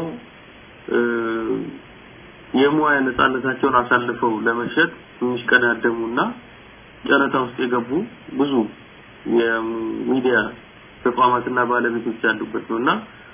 የሙያ ነጻነታቸውን አሳልፈው ለመሸጥ የሚሽቀዳደሙና ጨረታ ውስጥ የገቡ ብዙ የሚዲያ ተቋማትና ባለቤቶች ያሉበት ነውና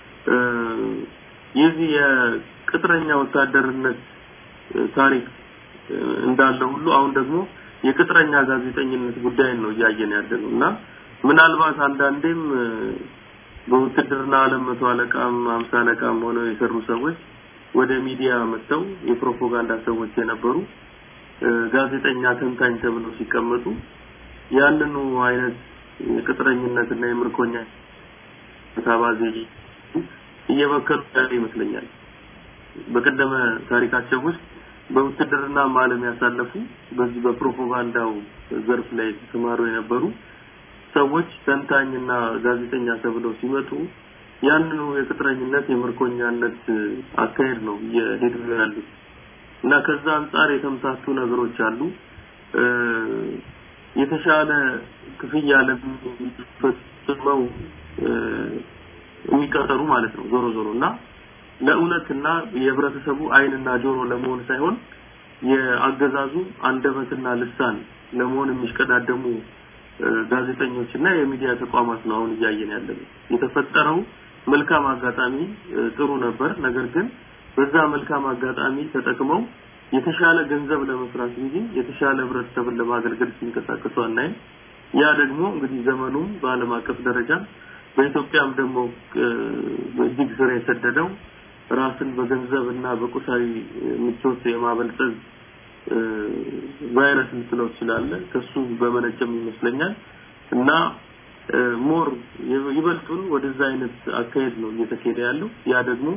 የዚህ የቅጥረኛ ወታደርነት ታሪክ እንዳለው ሁሉ አሁን ደግሞ የቅጥረኛ ጋዜጠኝነት ጉዳይ ነው ያየን ያለውና ምናልባት አንዳንዴም በውትድርና ዓለም 100 አለቃም 50 አለቃም ሆነው የሰሩ ሰዎች ወደ ሚዲያ መጥተው የፕሮፓጋንዳ ሰዎች የነበሩ ጋዜጠኛ ተንታኝ ተብለው ሲቀመጡ ያንኑ አይነት የቅጥረኝነትና የምርኮኛ ታባዚ እየበከሉ ይመስለኛል በቀደመ ታሪካቸው ውስጥ በውትድርና ዓለም ያሳለፉ በዚህ በፕሮፓጋንዳው ዘርፍ ላይ ተማሩ የነበሩ ሰዎች ተንታኝና ጋዜጠኛ ተብለው ሲመጡ ያንኑ የቅጥረኝነት የምርኮኛነት አካሄድ ነው የሄዱ ያሉት እና ከዛ አንፃር የተምታቱ ነገሮች አሉ የተሻለ ክፍያ ለሚፈጽመው የሚቀጠሩ ማለት ነው ዞሮና ለእውነትና የህብረተሰቡ አይንና ጆሮ ለመሆን ሳይሆን የአገዛዙ አንደበትና ልሳን ለመሆን የሚሽቀዳደሙ ጋዜጠኞችና የሚዲያ ተቋማት ነው አሁን ያያየን ያለው የተፈጠረው መልካም አጋጣሚ ጥሩ ነበር ነገር ግን በዛ መልካም አጋጣሚ ተጠቅመው የተሻለ ገንዘብ ለመስራት እንጂ የተሻለ ህብረተሰብን ለማገልገል ሲንቀሳቀሱ አናይ ያ ደግሞ እንግዲህ ዘመኑ በዓለም አቀፍ ደረጃ በኢትዮጵያም ደግሞ በእጅግ ስር የሰደደው ራስን በገንዘብና በቁሳዊ ምቾት የማበልጸግ ቫይረስ ልትለው ይችላል ከሱ በመነጨም ይመስለኛል እና ሞር ይበልጡን ወደዛ አይነት አካሄድ ነው እየተከደ ያለው ያ ደግሞ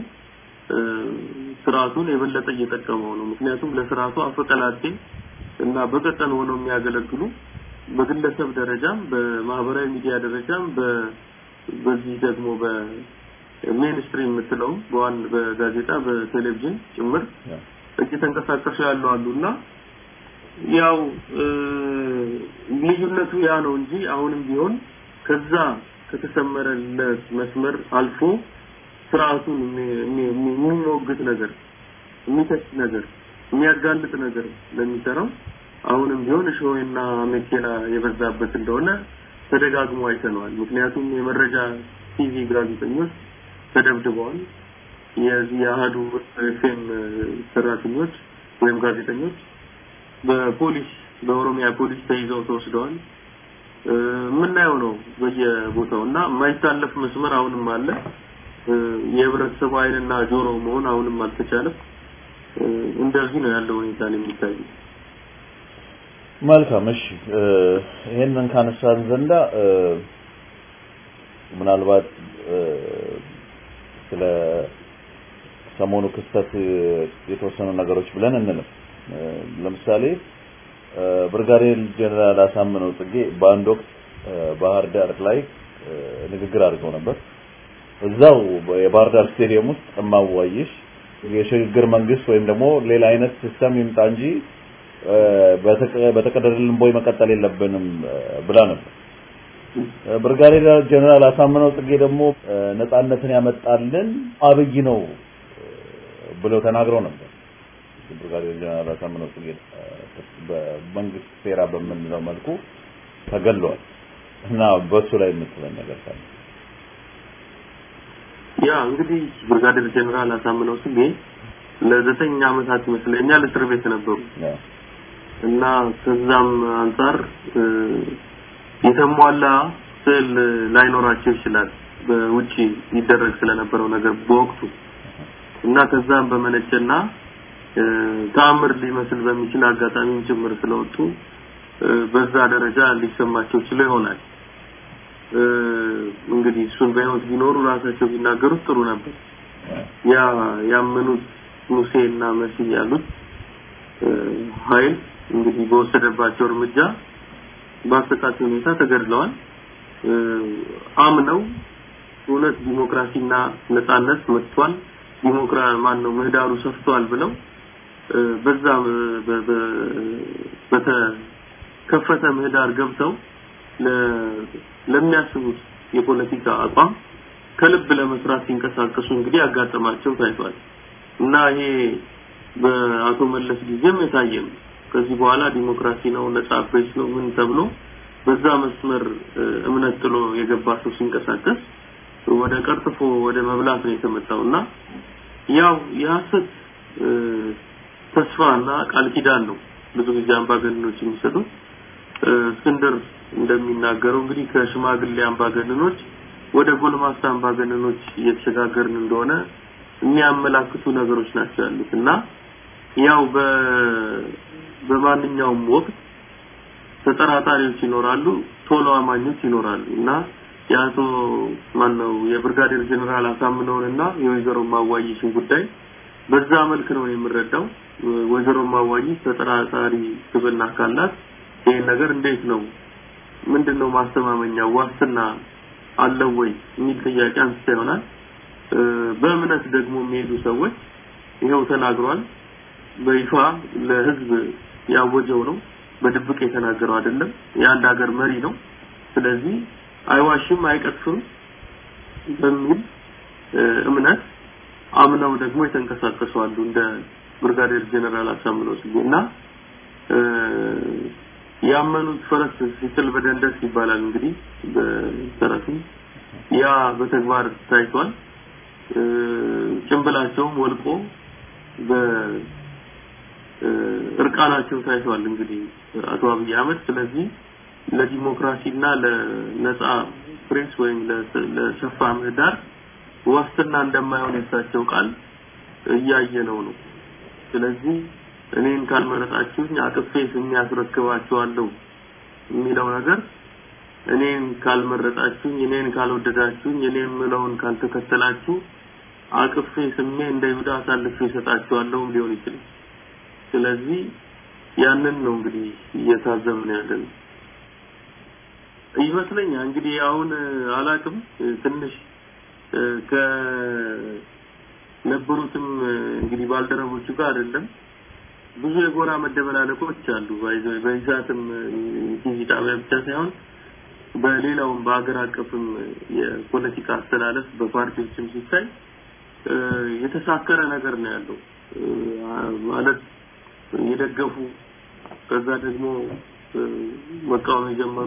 ስርዓቱን የበለጠ እየተጠቀመው ነው ምክንያቱም ለስርዓቱ አፈቀላጤ እና በቀጠን ሆነው የሚያገለግሉ በግለሰብ ደረጃም በማህበራዊ ሚዲያ ደረጃም በዚህ ደግሞ በሜንስትሪም ምትለው በጋዜጣ በቴሌቪዥን ጭምር እየተንቀሳቀሱ ያሉና ያው ልዩነቱ ያ ነው እንጂ አሁንም ቢሆን ከዛ ከተሰመረለት መስመር አልፎ ስርዓቱን የሚሞግት ነገር የሚተች ነገር የሚያጋልጥ ነገር ለሚሰራው አሁንም ቢሆን ሾይና መኪና የበዛበት እንደሆነ ተደጋግሞ አይተነዋል ምክንያቱም የመረጃ ቲቪ ጋዜጠኞች ተደብድበዋል የዚያዱ ኤፍኤም ሰራተኞች ወይም ጋዜጠኞች በፖሊስ በኦሮሚያ ፖሊስ ተይዘው ተወስደዋል ምናየው ነው በየቦታውና ማይታለፍ መስመር አሁንም አለ የህብረተሰቡ አይንና ጆሮ መሆን አሁንም አልተቻለም እንደዚህ ነው ያለው ሁኔታ የሚታይ መልካም እሺ ይሄንን ካነሳን ዘንዳ ምናልባት ስለ ሰሞኑ ክስተት የተወሰኑ ነገሮች ብለን እንነም ለምሳሌ ብርጋዴር ጀነራል አሳምነው ጽጌ በአንድ ወቅት ባህር ዳር ላይ ንግግር አድርገው ነበር እዛው የባህር ዳር ስቴዲየም ውስጥ እማዋይሽ የሽግግር መንግስት ወይም ደግሞ ሌላ አይነት ሲስተም ይምጣ እንጂ በተቀደደልን ቦይ መቀጠል የለብንም ብላ ነበር ብርጋዴር ጀነራል አሳምነው ጽጌ ደግሞ ነፃነትን ያመጣልን አብይ ነው ብለው ተናግረው ነበር ብርጋዴር ጀነራል አሳምነው ጽጌ በመንግስት ሴራ በመንለው መልኩ ተገሏል እና በሱ ላይ የምትለን ነገር ካለ ያ እንግዲህ ብርጋዴር ጀነራል አሳምነው ጽጌ ለ9 ዓመታት ይመስለኛል እስር ቤት ነበሩ እና ከዛም አንፃር የተሟላ ስል ላይኖራቸው ይችላል በውጪ ይደረግ ስለነበረው ነገር በወቅቱ እና ከዛም በመነጨና ታምር ሊመስል በሚችል አጋጣሚም ጭምር ስለወጡ በዛ ደረጃ ሊሰማቸው ይችላል ይሆናል እንግዲህ እሱን በህይወት ቢኖሩ ራሳቸው ቢናገሩት ጥሩ ነበር ያ ያመኑት ሙሴና መሲህ ያሉት ኃይል እንግዲህ በወሰደባቸው እርምጃ በአሰቃቂ ሁኔታ ተገድለዋል አምነው እውነት ዲሞክራሲና ነፃነት መጥቷል ማነው ምህዳሩ ሰፍቷል ብለው በዛ በተከፈተ ምህዳር ገብተው ለሚያስቡት የፖለቲካ አቋም ከልብ ለመስራት ሲንቀሳቀሱ እንግዲህ ያጋጠማቸው ታይቷል እና ይሄ በአቶ መለስ ጊዜም የታየም ከዚህ በኋላ ዲሞክራሲ ነው ነፃ ፕሬስ ነው ምን ተብሎ በዛ መስመር እምነት ጥሎ የገባ ሰው ሲንቀሳቀስ ወደ ቀርጥፎ ወደ መብላት ነው የተመጣውና ያው ያሰት ተስፋና ቃል ኪዳን ነው ብዙ ጊዜ አምባገነኖች የሚሰጡት እስክንድር እንደሚናገረው እንግዲህ ከሽማግሌ አምባገነኖች ወደ ጎልማሳ አምባገነኖች እየተሸጋገርን እንደሆነ የሚያመላክቱ ነገሮች ናቸው ያሉትና ያው በማንኛውም ወቅት ተጠራጣሪዎች ይኖራሉ ቶሎ አማኞች ይኖራሉ እና ያቶ ማነው የብርጋዴር ጀነራል አሳምነውንና የወይዘሮ ማዋይሽን ጉዳይ በዛ መልኩ ነው የምረዳው ወይዘሮ ማዋይሽ ተጠራጣሪ ስብና ካላት ይሄ ነገር እንዴት ነው ምንድነው ማስተማመኛ ዋስትና አለው ወይ የሚል ጥያቄ አንስተ ይሆናል በእምነት ደግሞ የሚሄዱ ሰዎች ይሄው ተናግሯል በይፋ ለህዝብ ያወጀው ነው በድብቅ የተናገረው አይደለም የአንድ ሀገር መሪ ነው ስለዚህ አይዋሽም አይቀጥፍም በሚል እምነት አምነው ደግሞ የተንቀሳቀሱ አሉ እንደ ብርጋዴር ጀነራል አሳምነው ጽጌና ያመኑት ፈረስ ሲጥል በደንደስ ይባላል እንግዲህ በተረቱ ያ በተግባር ታይቷል ጭምብላቸውም ወልቆ እርቃናቸው ታይቷል እንግዲህ አቶ አብይ አህመድ ስለዚህ ለዲሞክራሲና ለነፃ ፕሬስ ወይም ለሰፋ ምህዳር ዋስትና እንደማይሆን የሳቸው ቃል እያየነው ነው ስለዚህ እኔን ካልመረጣችሁኝ አቅፌ የሚያስረክባችኋለሁ የሚለው ነገር እኔን ካልመረጣችሁኝ እኔን ካልወደዳችሁኝ እኔን ምለውን ካልተከተላችሁ አቅፌ ስሜ እንደ ይሁዳ አሳልፌ ሰጣችኋለሁ ሊሆን ይችላል ስለዚህ ያንን ነው እንግዲህ እየታዘብን ያለን ይመስለኛል እንግዲህ አሁን አላቅም ትንሽ ከነበሩትም እንግዲህ ባልደረቦቹ ጋር አይደለም ብዙ የጎራ መደበላለቆች አሉ በይዛትም ዲጂታ ብቻ ሳይሆን በሌላውም በአገር አቀፍም የፖለቲካ አስተላለፍ በፓርቲዎችም ሲታይ የተሳከረ ነገር ነው ያለው ማለት የደገፉ ከዛ ደግሞ መቃወም የጀመሩ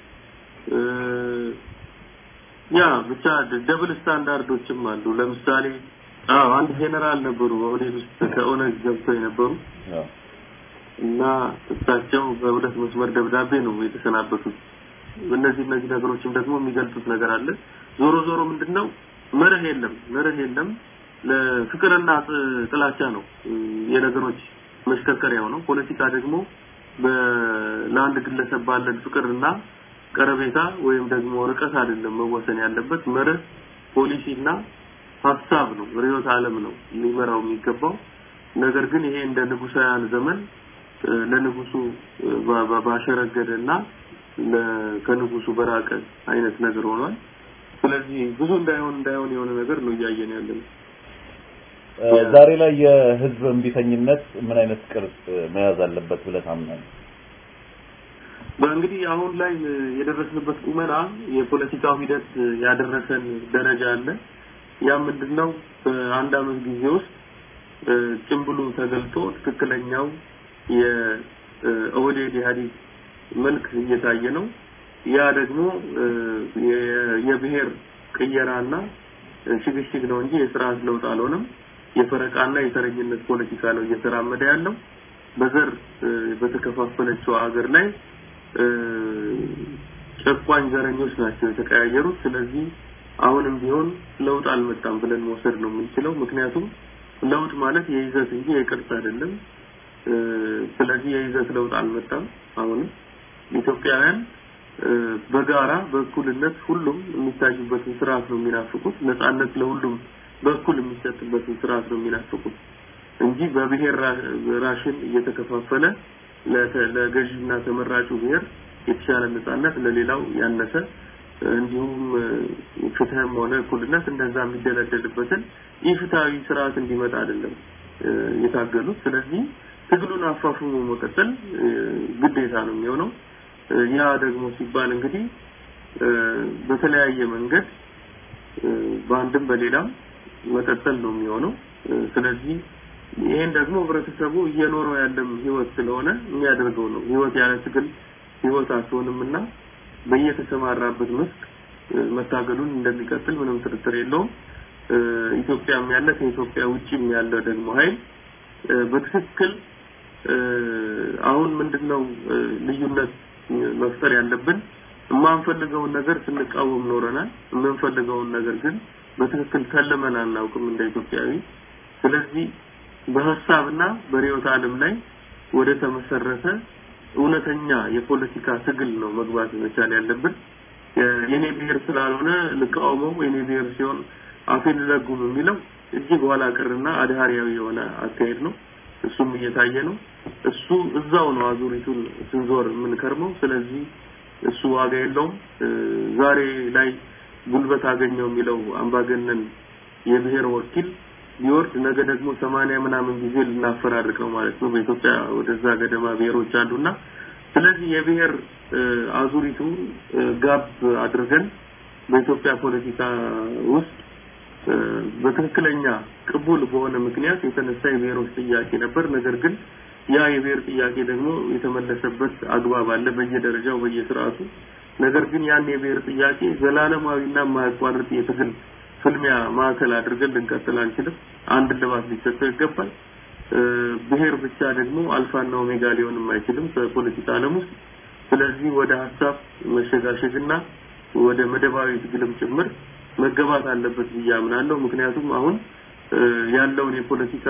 ያ ብቻ ደብል ስታንዳርዶችም አሉ ለምሳሌ አንድ ጄነራል ነበሩ ወዴት ውስጥ ከኦነግ ገብተው የነበሩ እና እሳቸው በሁለት መስመር ደብዳቤ ነው የተሰናበቱት እነዚህ ነገሮችም ደግሞ የሚገልጹት ነገር አለ ዞሮ ዞሮ ምንድነው መርህ የለም ለፍቅርና ጥላቻ ነው የነገሮች መሽከርከሪያው ነው ፖለቲካ ደግሞ ለአንድ ግለሰብ ባለን ፍቅርና ቀረቤታ ወይም ደግሞ ርቀት አይደለም መወሰን ያለበት መርህ ፖሊሲና ሐሳብ ነው ሪዮት ዓለም ነው ሊመራው የሚገባው ነገር ግን ይሄ እንደ ንጉሳውያን ዘመን ለንጉሱ ባሸረገደና ከንጉሱ በራቀ አይነት ነገር ሆኗል። ስለዚህ ብዙ እንዳይሆን የሆነ ነገር ነው እያየን ያለነው። ዛሬ ላይ የህዝብ እንቢተኝነት ምን አይነት ቅርጽ መያዝ አለበት ብለህ ታምናለህ? በእንግዲህ አሁን ላይ የደረስንበት ቁመና የፖለቲካው ሂደት ያደረሰን ደረጃ አለ። ያ ምንድነው? በአንድ አመት ጊዜ ውስጥ ጭምብሉ ተገልጦ ትክክለኛው የኦህዴድ ኢህአዴግ መልክ እየታየ ነው። ያ ደግሞ የብሔር ቅየራና ሽግሽግ ነው እንጂ የሥርዓት ለውጥ አልሆነም። የፈረቃና የተረኝነት ፖለቲካ ነው እየተራመደ ያለው። በዘር በተከፋፈለችው ሀገር ላይ ጨቋኝ ዘረኞች ናቸው የተቀያየሩት። ስለዚህ አሁንም ቢሆን ለውጥ አልመጣም ብለን መውሰድ ነው የምንችለው። ምክንያቱም ለውጥ ማለት የይዘት እንጂ የቅርጽ አይደለም። ስለዚህ የይዘት ለውጥ አልመጣም። አሁን ኢትዮጵያውያን በጋራ በእኩልነት ሁሉም የሚታዩበትን ስርዓት ነው የሚናፍቁት። ነፃነት ለሁሉም በእኩል የሚሰጥበትን ስርዓት ነው የሚናፍቁት እንጂ በብሔር ራሽን እየተከፋፈለ ለገዥና ተመራጩ ብሔር የተሻለ ነፃነት ለሌላው ያነሰ እንዲሁም ፍትህም ሆነ እኩልነት እንደዛ የሚደለደልበትን ኢፍትሃዊ ስርዓት እንዲመጣ አይደለም የታገሉት። ስለዚህ ትግሉን አፋፍሞ መቀጠል ግዴታ ነው የሚሆነው። ያ ደግሞ ሲባል እንግዲህ በተለያየ መንገድ በአንድም በሌላም መቀጠል ነው የሚሆነው። ስለዚህ ይሄን ደግሞ ህብረተሰቡ እየኖረው ያለም ህይወት ስለሆነ የሚያደርገው ነው። ህይወት ያለ ትግል ህይወት አትሆንምና በየተሰማራበት መስክ መታገሉን እንደሚቀጥል ምንም ጥርጥር የለውም። ኢትዮጵያም ያለ ከኢትዮጵያ ውጪም ያለ ደግሞ ኃይል በትክክል አሁን ምንድነው ልዩነት መፍጠር ያለብን? የማንፈልገውን ነገር ስንቃወም ኖረናል። የምንፈልገውን ነገር ግን በትክክል ከለመና እናውቅም እንደ ኢትዮጵያዊ። ስለዚህ በሐሳብና በሪዮት ዓለም ላይ ወደ ተመሰረተ እውነተኛ የፖለቲካ ትግል ነው መግባት መቻል ያለብን። የኔ ብሔር ስላልሆነ ልቃወመው የኔ ብሔር ሲሆን አፌን ለጉም የሚለው እጅግ ኋላ ቀርና አድሃሪያዊ የሆነ አካሄድ ነው። እሱም እየታየ ነው። እሱ እዛው ነው አዙሪቱን ስንዞር የምንከርመው። ስለዚህ እሱ ዋጋ የለውም። ዛሬ ላይ ጉልበት አገኘው የሚለው አምባገነን የብሔር ወኪል ቢወርድ ነገ ደግሞ 80 ምናምን ጊዜ ልናፈራርቀው ማለት ነው። በኢትዮጵያ ወደዛ ገደማ ብሔሮች አሉና ስለዚህ የብሔር አዙሪቱ ጋብ አድርገን በኢትዮጵያ ፖለቲካ ውስጥ በትክክለኛ ቅቡል በሆነ ምክንያት የተነሳ የብሔሮች ጥያቄ ነበር። ነገር ግን ያ የብሔር ጥያቄ ደግሞ የተመለሰበት አግባብ አለ በየደረጃው በየስርዓቱ። ነገር ግን ያን የብሔር ጥያቄ ዘላለማዊና የማያቋርጥ የትግል ፍልሚያ ማዕከል አድርገን ልንቀጥል አንችልም። አንድ ልባት ሊሰጠው ይገባል። ብሔር ብቻ ደግሞ አልፋና ኦሜጋ ሊሆን የማይችልም በፖለቲካ ዓለም ውስጥ። ስለዚህ ወደ ሐሳብ መሸጋሸግና ወደ መደባዊ ትግልም ጭምር መገባት አለበት ብዬ አምናለሁ። ምክንያቱም አሁን ያለውን የፖለቲካ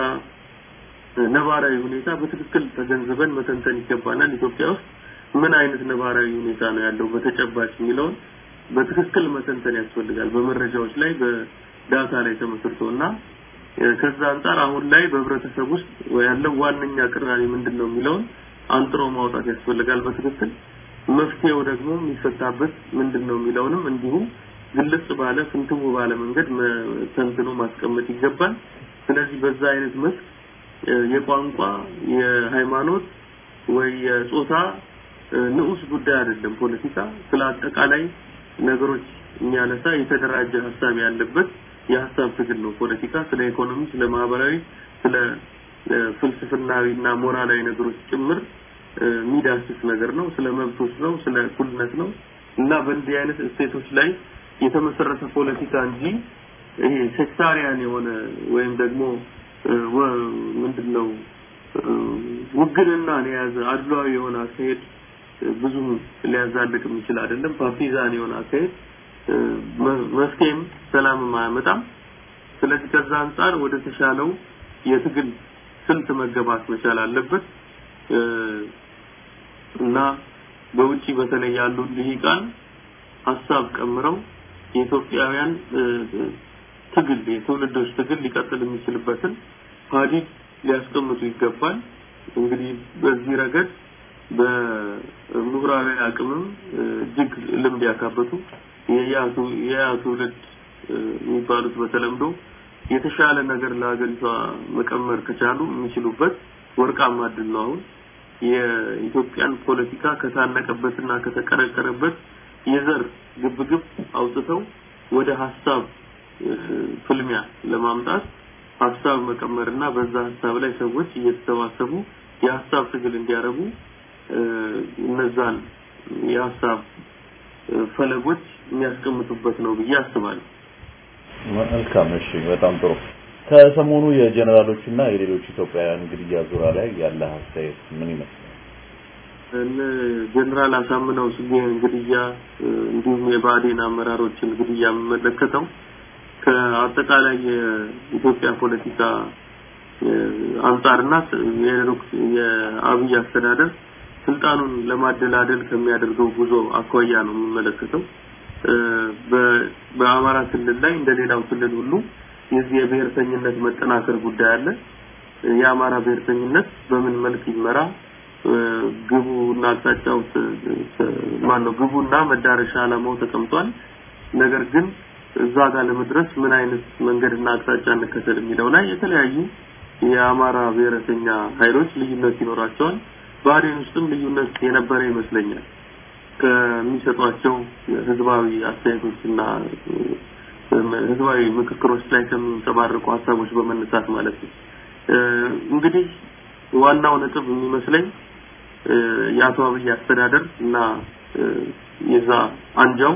ነባራዊ ሁኔታ በትክክል ተገንዝበን መተንተን ይገባናል። ኢትዮጵያ ውስጥ ምን አይነት ነባራዊ ሁኔታ ነው ያለው በተጨባጭ የሚለውን በትክክል መተንተን ያስፈልጋል። በመረጃዎች ላይ በዳታ ላይ ተመስርቶና ከዛ አንፃር አሁን ላይ በህብረተሰብ ውስጥ ያለው ዋነኛ ቅራኔ ምንድነው የሚለውን አንጥሮ ማውጣት ያስፈልጋል በትክክል። መፍትሄው ደግሞ የሚፈታበት ምንድነው የሚለውንም እንዲሁ ግልጽ ባለ ፍንትው ባለ መንገድ ተንትኖ ማስቀመጥ ይገባል። ስለዚህ በዛ አይነት መስክ የቋንቋ የሃይማኖት ወይ የጾታ ንዑስ ጉዳይ አይደለም ፖለቲካ። ስለ አጠቃላይ ነገሮች የሚያነሳ የተደራጀ ሐሳብ ያለበት የሐሳብ ትግል ነው ፖለቲካ። ስለ ኢኮኖሚ፣ ስለ ማህበራዊ፣ ስለ ፍልስፍናዊና ሞራላዊ ነገሮች ጭምር የሚዳስስ ነገር ነው። ስለ መብቶች ነው፣ ስለ እኩልነት ነው እና በእንዲህ አይነት ስቴቶች ላይ የተመሰረተ ፖለቲካ እንጂ ይሄ ሴክታሪያን የሆነ ወይም ደግሞ ምንድነው ውግንና የያዘ አድሏዊ የሆነ አካሄድ ብዙ ሊያዛልቅ የሚችል አይደለም። ፓርቲዛን የሆነ አካሄድ መስከም ሰላም ማያመጣም። ስለዚህ ከዛ አንፃር ወደ ተሻለው የትግል ስልት መገባት መቻል አለበት እና በውጪ በተለይ ያሉ ልሂቃን ሐሳብ ቀምረው የኢትዮጵያውያን ትግል የትውልዶች ትግል ሊቀጥል የሚችልበትን ሀዲድ ሊያስቀምጡ ይገባል። እንግዲህ በዚህ ረገድ በምሁራዊ አቅምም እጅግ ልምድ ያካበቱ የያቱ ልጅ የሚባሉት በተለምዶ የተሻለ ነገር ለሀገሪቷ መቀመር ከቻሉ የሚችሉበት ወርቃማ እድል ነው። አሁን የኢትዮጵያን ፖለቲካ ከታነቀበትና ከተቀረቀረበት የዘር ግብግብ አውጥተው ወደ ሐሳብ ፍልሚያ ለማምጣት ሐሳብ መቀመርና በዛ ሐሳብ ላይ ሰዎች እየተሰባሰቡ የሐሳብ ትግል እንዲያረጉ እነዛን የሐሳብ ፈለጎች የሚያስቀምጡበት ነው ብዬ አስባለሁ። መልካም እሺ በጣም ጥሩ ከሰሞኑ የጀነራሎችና የሌሎች ኢትዮጵያውያን ግድያ ዙሪያ ላይ ያለ አስተያየት ምን ይመስላል? ጀነራል አሳምነው ጽጌን ግድያ እንዲሁም የባዴን አመራሮችን ግድያ መመለከተው ከአጠቃላይ የኢትዮጵያ ፖለቲካ አንጻርና የአብይ አስተዳደር ስልጣኑን ለማደላደል ከሚያደርገው ጉዞ አኳያ ነው የሚመለከተው። በአማራ ክልል ላይ እንደሌላው ክልል ሁሉ የዚህ የብሔርተኝነት መጠናከር ጉዳይ አለ። የአማራ ብሔርተኝነት በምን መልክ ይመራ ግቡና አቅጣጫው ማነው ግቡና መዳረሻ ዓላማው ተቀምጧል። ነገር ግን እዛ ጋር ለመድረስ ምን አይነት መንገድና አቅጣጫ እንከተል የሚለው ላይ የተለያዩ የአማራ ብሔርተኛ ኃይሎች ልዩነት ይኖራቸዋል። ባዴን ውስጥም ልዩነት የነበረ ይመስለኛል ከሚሰጧቸው ህዝባዊ አስተያየቶችና ህዝባዊ ምክክሮች ላይ ከሚንጸባረቁ ሐሳቦች በመነሳት ማለት ነው። እንግዲህ ዋናው ነጥብ የሚመስለኝ የአቶ አብይ አስተዳደር እና የዛ አንጃው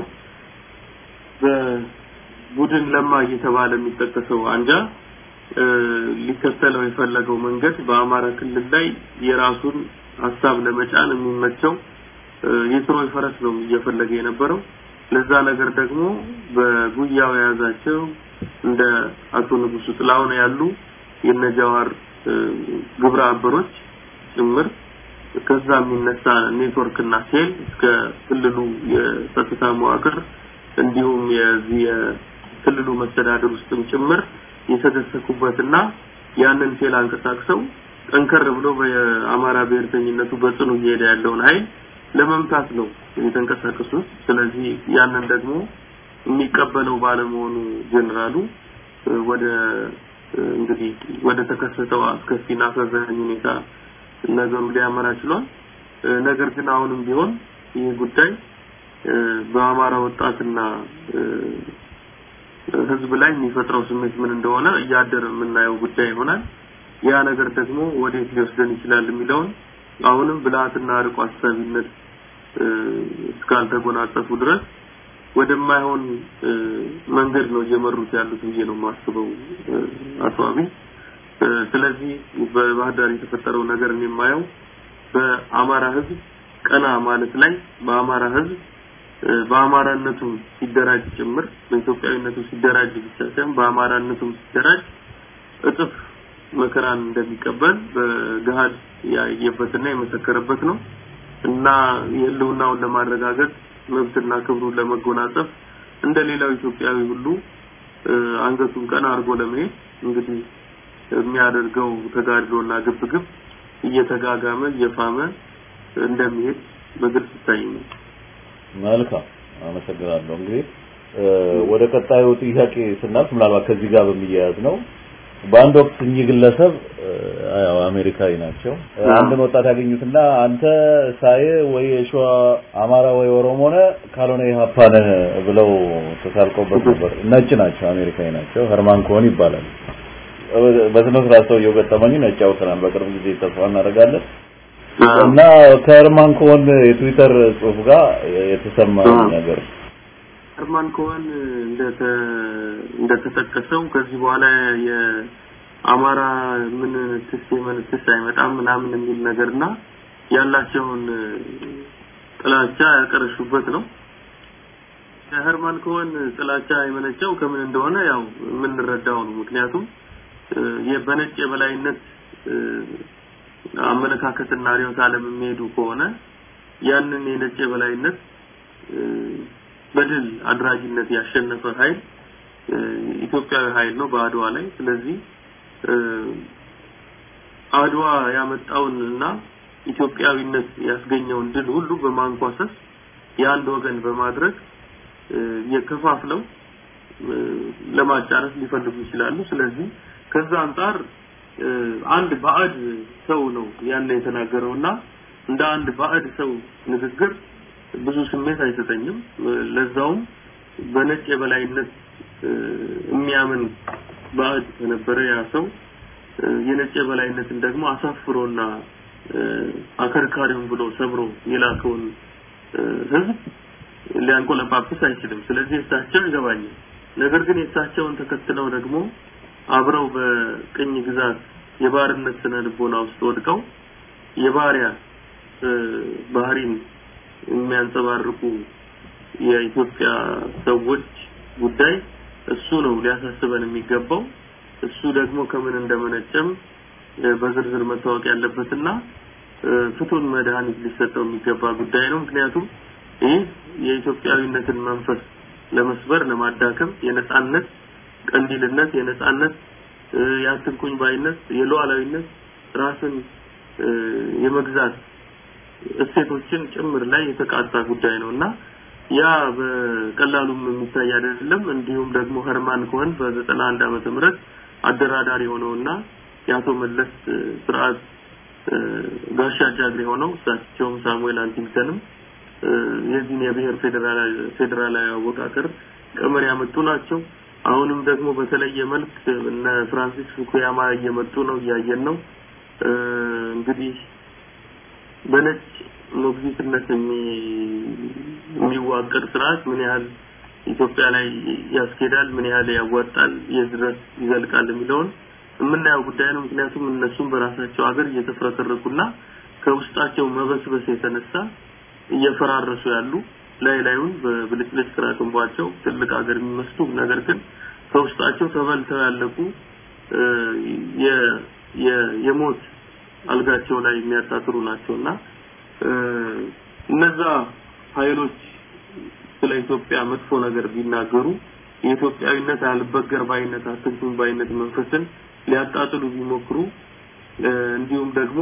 በቡድን ለማ እየተባለ የሚጠቀሰው አንጃ ሊከተለው የፈለገው መንገድ በአማራ ክልል ላይ የራሱን ሐሳብ ለመጫን የሚመቸው የትሮይ ፈረስ ነው እየፈለገ የነበረው። ለዛ ነገር ደግሞ በጉያው ያዛቸው እንደ አቶ ንጉሱ ጥላውን ያሉ የነጃዋር ግብረ አበሮች ጭምር ከዛ የሚነሳ ኔትወርክና ሴል እስከ ክልሉ የጸጥታ መዋቅር እንዲሁም የክልሉ መስተዳድር ውስጥም ጭምር የተደሰኩበትና ያንን ሴል አንቀሳቅሰው ጠንከር ብሎ በአማራ ብሔርተኝነቱ በጽኑ እየሄደ ያለውን ኃይል ለመምታት ነው የተንቀሳቀሱት። ስለዚህ ያንን ደግሞ የሚቀበለው ባለመሆኑ ጀነራሉ ወደ ተከሰተው አስከፊና አሳዛኝ ሁኔታ ነገሩ ሊያመራ ችሏል። ነገር ግን አሁንም ቢሆን ይህ ጉዳይ በአማራ ወጣትና ህዝብ ላይ የሚፈጥረው ስሜት ምን እንደሆነ እያደረ የምናየው ጉዳይ ይሆናል። ያ ነገር ደግሞ ወዴት ሊወስደን ይችላል የሚለውን አሁንም ብልሃትና አርቆ አሳቢነት እስካልተጎናጸፉ ድረስ ወደማይሆን መንገድ ነው እየመሩት ያሉት ብዬ ነው የማስበው አቶ አብይ። ስለዚህ በባህዳር የተፈጠረው ነገር የማየው በአማራ ህዝብ ቀና ማለት ላይ በአማራ ህዝብ በአማራነቱ ሲደራጅ ጭምር በኢትዮጵያዊነቱ ሲደራጅ ብቻ ሳይሆን በአማራነቱ ሲደራጅ እጥፍ መከራን እንደሚቀበል በገሃድ ያየበትና የመሰከረበት ነው እና የህልውናውን ለማረጋገጥ መብትና ክብሩን ለመጎናጸፍ እንደሌላው ኢትዮጵያዊ ሁሉ አንገቱን ቀና አርጎ ለመሄድ እንግዲህ የሚያደርገው ተጋድሎና ግብግብ እየተጋጋመ እየፋመ እንደሚሄድ በግልጽ ይታያል። መልካም አመሰግናለሁ። እንግዲህ ወደ ቀጣዩ ጥያቄ ስናልፍ ምናልባት ከዚህ ጋር በሚያያዝ ነው። በአንድ ወቅት እኚህ ግለሰብ ያው አሜሪካዊ ናቸው። አንድን ወጣት ያገኙትና አንተ ሳይ ወይ ሸዋ አማራ ወይ ኦሮሞ ነህ ካልሆነ ኢህአፓ ነህ ብለው ተሳልቆበት ነበር። ነጭ ናቸው፣ አሜሪካዊ ናቸው። ሄርማን ኮሄን ይባላል። በስነ ስርዓት ሰውየው ገጠመኝ ነጭ አውጥተናል። በቅርብ ጊዜ ተስፋ እናደርጋለን እና ከሄርማን ኮሄን የትዊተር ጽሑፍ ጋር የተሰማ ነገር ሄርማን ኮሄን እንደተጠቀሰው ከዚህ በኋላ የአማራ ምን ትስ አይመጣም ምናምን የሚል ነገርና ያላቸውን ጥላቻ ያቀረሹበት ነው። ሄርማን ኮሄን ጥላቻ የመነጨው ከምን እንደሆነ ያው የምንረዳው ነው። ምክንያቱም የበነጭ የበላይነት አመለካከትና ሪዮት ዓለም የሚሄዱ ከሆነ ያንን የነጭ የበላይነት በድል አድራጊነት ያሸነፈ ኃይል ኢትዮጵያዊ ኃይል ነው በአድዋ ላይ። ስለዚህ አድዋ ያመጣውንና ኢትዮጵያዊነት ያስገኘውን ድል ሁሉ በማንኳሰስ የአንድ ወገን በማድረግ የከፋፍለው ለማጫረስ ሊፈልጉ ይችላሉ ስለዚህ ከዛ አንፃር አንድ ባዕድ ሰው ነው ያን የተናገረውና እንደ አንድ ባዕድ ሰው ንግግር ብዙ ስሜት አይሰጠኝም ለዛውም በነጭ የበላይነት የሚያምን ባዕድ ተነበረ ያ ሰው የነጭ የበላይነትን ደግሞ አሳፍሮና አከርካሪውን ብሎ ሰብሮ የላከውን ህዝብ ሊያንቆለጳጵስ አይችልም ስለዚህ እሳቸው ይገባኛል ነገር ግን እሳቸውን ተከትለው ደግሞ አብረው በቅኝ ግዛት የባርነት ስነ ልቦና ውስጥ ወድቀው የባሪያ ባህሪን የሚያንጸባርቁ የኢትዮጵያ ሰዎች ጉዳይ እሱ ነው ሊያሳስበን የሚገባው እሱ ደግሞ ከምን እንደመነጨም በዝርዝር መታወቅ ያለበትና ፍቱን መድኃኒት ሊሰጠው የሚገባ ጉዳይ ነው ምክንያቱም ይህ የኢትዮጵያዊነትን መንፈስ ለመስበር ለማዳከም የነጻነት ቀንዲልነት የነጻነት ያትንኩኝ ባይነት የሉዓላዊነት ራስን የመግዛት እሴቶችን ጭምር ላይ የተቃጣ ጉዳይ ነውና ያ በቀላሉም የሚታይ አይደለም እንዲሁም ደግሞ ሄርማን ኮሄን በ91 ዓመተ ምህረት አደራዳሪ ሆነውና ያቶ መለስ ስርዓት ጋሻ ጃግሬ ሆነው እሳቸውም ሳሙኤል አንቲንግተንም የዚህ የብሔር ፌደራላዊ አወቃቀር ቀመር ያመጡ ናቸው አሁንም ደግሞ በተለየ መልክ እነ ፍራንሲስ ፉኩያማ እየመጡ ነው ያየን ነው እንግዲህ በነጭ ሞግዚትነት የሚዋቀር ስርዓት ምን ያህል ኢትዮጵያ ላይ ያስኬዳል ምን ያህል ያዋጣል የድረስ ይዘልቃል የሚለውን የምናየው ጉዳይ ነው ምክንያቱም እነሱም በራሳቸው ሀገር እየተፈረከረኩና ከውስጣቸው መበስበስ የተነሳ እየፈራረሱ ያሉ ላይላዩን በብልጭልጭ ተራቅምባቸው ትልቅ ሀገር የሚመስሉ ነገር ግን ከውስጣቸው ተበልተው ያለቁ የሞት አልጋቸው ላይ የሚያጣጥሩ ናቸውና እነዛ ኃይሎች ስለ ኢትዮጵያ መጥፎ ነገር ቢናገሩ የኢትዮጵያዊነት አልበገር ባይነት አትንኩኝ ባይነት መንፈስን ሊያጣጥሉ ቢሞክሩ እንዲሁም ደግሞ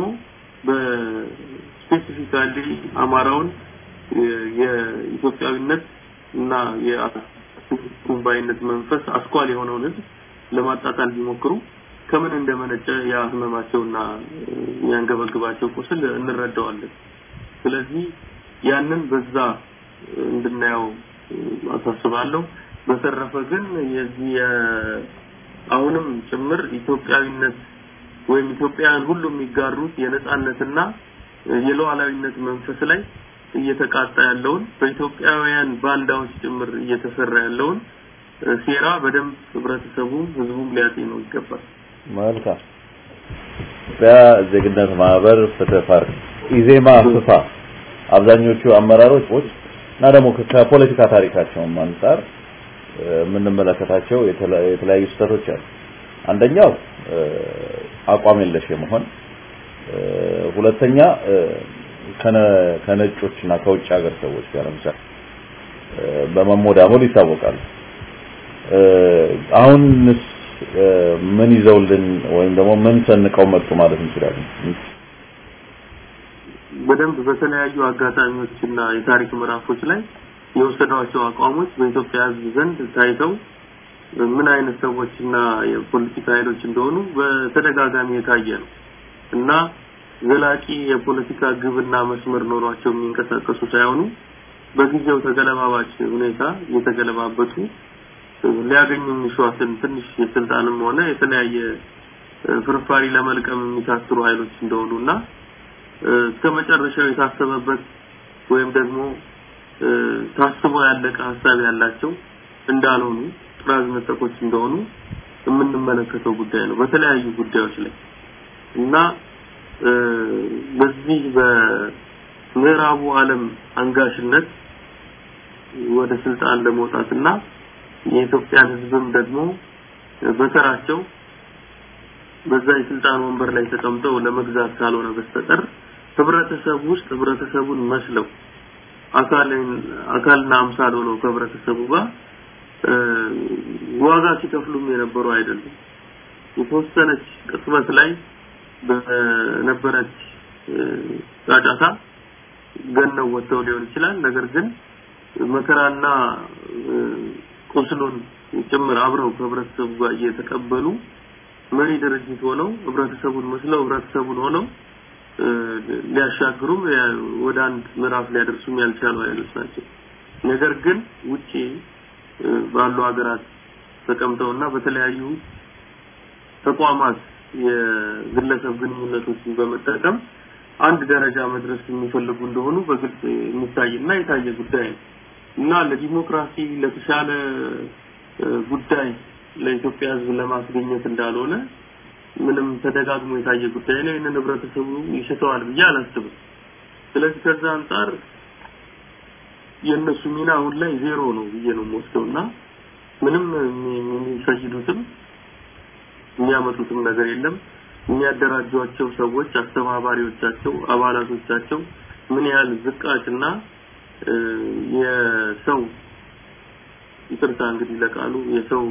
በስፔሲፊካሊ አማራውን የኢትዮጵያዊነት እና የአትንኩኝ ባይነት መንፈስ አስኳል የሆነውን ለማጣጣል ቢሞክሩ ከምን እንደመነጨ ያህመማቸውና ያንገበግባቸው ቁስል እንረዳዋለን ስለዚህ ያንን በዛ እንድናየው አሳስባለሁ በተረፈ ግን የዚህ አሁንም ጭምር ኢትዮጵያዊነት ወይም ኢትዮጵያን ሁሉ የሚጋሩት የነጻነትና የሉዓላዊነት መንፈስ ላይ እየተቃጣ ያለውን በኢትዮጵያውያን ባንዳዎች ጭምር እየተሰራ ያለውን ሴራ በደንብ ህብረተሰቡም ህዝቡም ሊያጤነው ይገባል መልካም በዜግነት ማህበር ፍትህ ፓርቲ ኢዜማ ፍፋ አብዛኞቹ አመራሮች እና ደግሞ ከፖለቲካ ታሪካቸው አንፃር ምንመለከታቸው የተለያዩ ስህተቶች አሉ አንደኛው አቋም የለሽ መሆን ሁለተኛ ከነጮችና ከውጭ ሀገር ሰዎች ጋር ለምሳሌ በመሞዳሞል ይታወቃሉ አሁን ምን ይዘውልን ወይም ደግሞ ምን ሰንቀው መጡ ማለት እንችላለን በደንብ በተለያዩ አጋጣሚዎችና የታሪክ ምዕራፎች ላይ የወሰዷቸው አቋሞች በኢትዮጵያ ህዝብ ዘንድ ታይተው ምን አይነት ሰዎችና የፖለቲካ ኃይሎች እንደሆኑ በተደጋጋሚ የታየ ነው እና ዘላቂ የፖለቲካ ግብና መስመር ኖሯቸው የሚንቀሳቀሱ ሳይሆኑ በጊዜው ተገለባባጭ ሁኔታ የተገለባበጡ ሊያገኙ የሚሿትን ትንሽ የስልጣንም ሆነ የተለያየ ፍርፋሪ ለመልቀም የሚታስሩ ኃይሎች እንደሆኑና ከመጨረሻው የታሰበበት ወይም ደግሞ ታስቦ ያለቀ ሐሳብ ያላቸው እንዳልሆኑ ጥራዝ ነጠቆች እንደሆኑ የምንመለከተው ጉዳይ ነው በተለያዩ ጉዳዮች ላይ እና በዚህ በምዕራቡ ዓለም አንጋሽነት ወደ ስልጣን ለመውጣትና የኢትዮጵያን ህዝብም ደግሞ በተራቸው በዛ የስልጣን ወንበር ላይ ተቀምጠው ለመግዛት ካልሆነ በስተቀር ህብረተሰቡ ውስጥ ህብረተሰቡን መስለው አካልና አምሳል ሆነው ከህብረተሰቡ ጋር ዋጋ ሲከፍሉም የነበሩ አይደሉም የተወሰነች ቅጽበት ላይ በነበረች ጫጫታ ገነው ወጥተው ሊሆን ይችላል ነገር ግን መከራና ቁስሉን ጭምር አብረው ከህብረተሰቡ ጋር እየተቀበሉ መሪ ድርጅት ሆነው ህብረተሰቡን መስለው ህብረተሰቡን ሆነው ሊያሻግሩ ወደ አንድ ምዕራፍ ሊያደርሱም ያልቻሉ አይነት ናቸው ነገር ግን ውጪ ባሉ ሀገራት ተቀምጠውና በተለያዩ ተቋማት የግለሰብ ግንኙነቶችን በመጠቀም አንድ ደረጃ መድረስ የሚፈልጉ እንደሆኑ በግልጽ የሚታይና የታየ ጉዳይ እና ለዲሞክራሲ ለተሻለ ጉዳይ ለኢትዮጵያ ህዝብ ለማስገኘት እንዳልሆነ ምንም ተደጋግሞ የታየ ጉዳይ ነው እነ ህብረተሰቡ ይሽተዋል ብዬ አላስብም ስለዚህ ከዛ አንፃር የነሱ ሚና አሁን ላይ ዜሮ ነው ብዬ ነው የምወስደውና ምንም የሚፈይዱትም የሚያመጡትም ነገር የለም የሚያደራጇቸው ሰዎች አስተባባሪዎቻቸው አባላቶቻቸው ምን ያህል ዝቃጭና የሰው ይቅርታ እንግዲህ ለቃሉ የሰው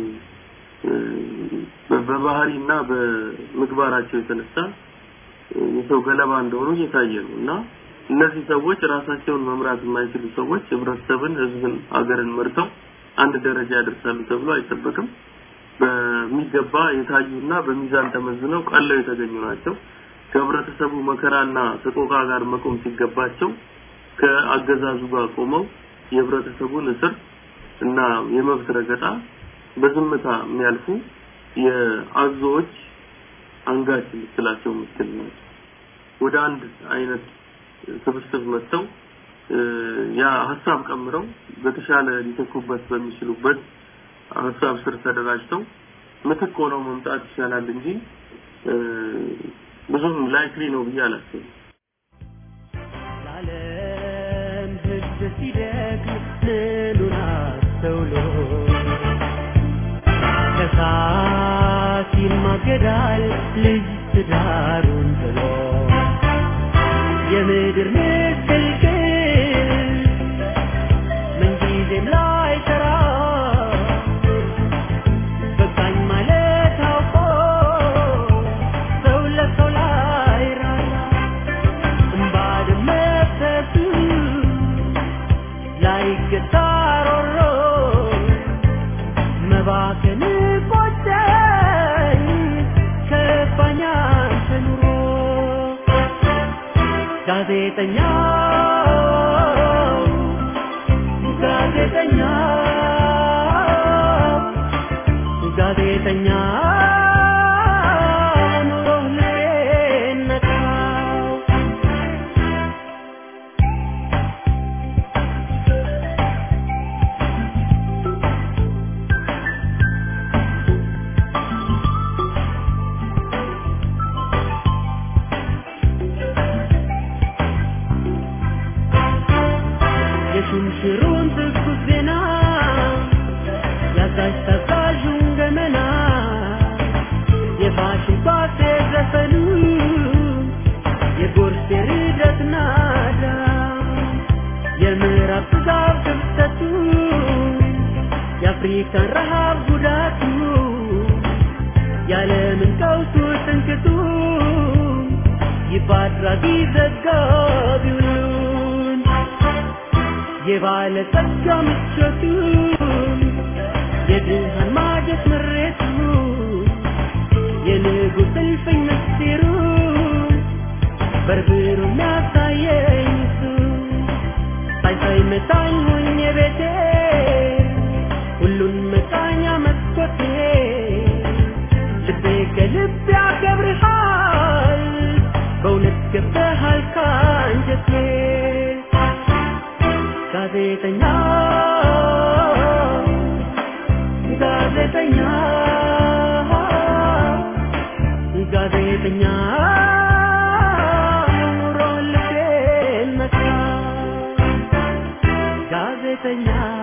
በባህሪና በምግባራቸው የተነሳ የሰው ገለባ እንደሆኑ እየታየ ነውና እነዚህ ሰዎች ራሳቸውን መምራት የማይችሉ ሰዎች ህብረተሰብን ህዝብን ሀገርን መርተው አንድ ደረጃ ያደርሳሉ ተብሎ አይጠበቅም በሚገባ የታዩና በሚዛን ተመዝነው ቀለው የተገኙ ናቸው ከህብረተሰቡ መከራና ሰቆቃ ጋር መቆም ሲገባቸው ከአገዛዙ ጋር ቆመው የህብረተሰቡን እስር እና የመብት ረገጣ በዝምታ የሚያልፉ የአዞዎች አንጋች ምስላቸው ምስል ነው ወደ አንድ አይነት ስብስብ መጥተው ያ ሐሳብ ቀምረው በተሻለ ሊተኩበት በሚችሉበት ሐሳብ ስር ተደራጅተው ምትክ ሆነው መምጣት ይችላል እንጂ ብዙም ላይክሊ ነው ብዬ አላስብም ለዓለም ህዝብ ሲደግ ምኑን አስተውሎ ከሳት ይማገዳል ልጅ ትዳሩን ብሎ የምድር ምስቅልቅል ምንጊዜም ላይ ተራ በቃኝ ማለት አውቆ ሰው ለሰው ላይ ራራ እምባድ መፍሰሱ ላይ ገታሮሮ መባከን ቆጨኝ ከፋኛ ተኑሮ ጋዜጠኛ ኑሮ ለነካው የሹምሽሩን ትኩስ ዜና ያሳጅታጁን ገመና የፋሽን ኳሴ ዘፈኑ የጎርስ የርደት ናዳ የምዕራብ ጥጋብ ክፍተቱ የአፍሪካን ረሃብ ጉዳቱ የዓለምን ቀውሱ ትንክቱ ይባድራጊ ዘጋቢውን የባለጸጋ ምቾቱ የድሃን ማጀት ምሬቱ የንጉሥ እልፍኝ ምስጢሩ በርብሩ የሚያሳየኝ እሱ ሳይመታኝ ሆኜ ቤቴ ሁሉን መቃኛ መስኮቴ ልቤ ከልብ ያከብርሃል በእውነት ገብተሃል ካንጀቴ ጋዜጠኛ ኑሮ ልቤን መካ ጋዜጠኛ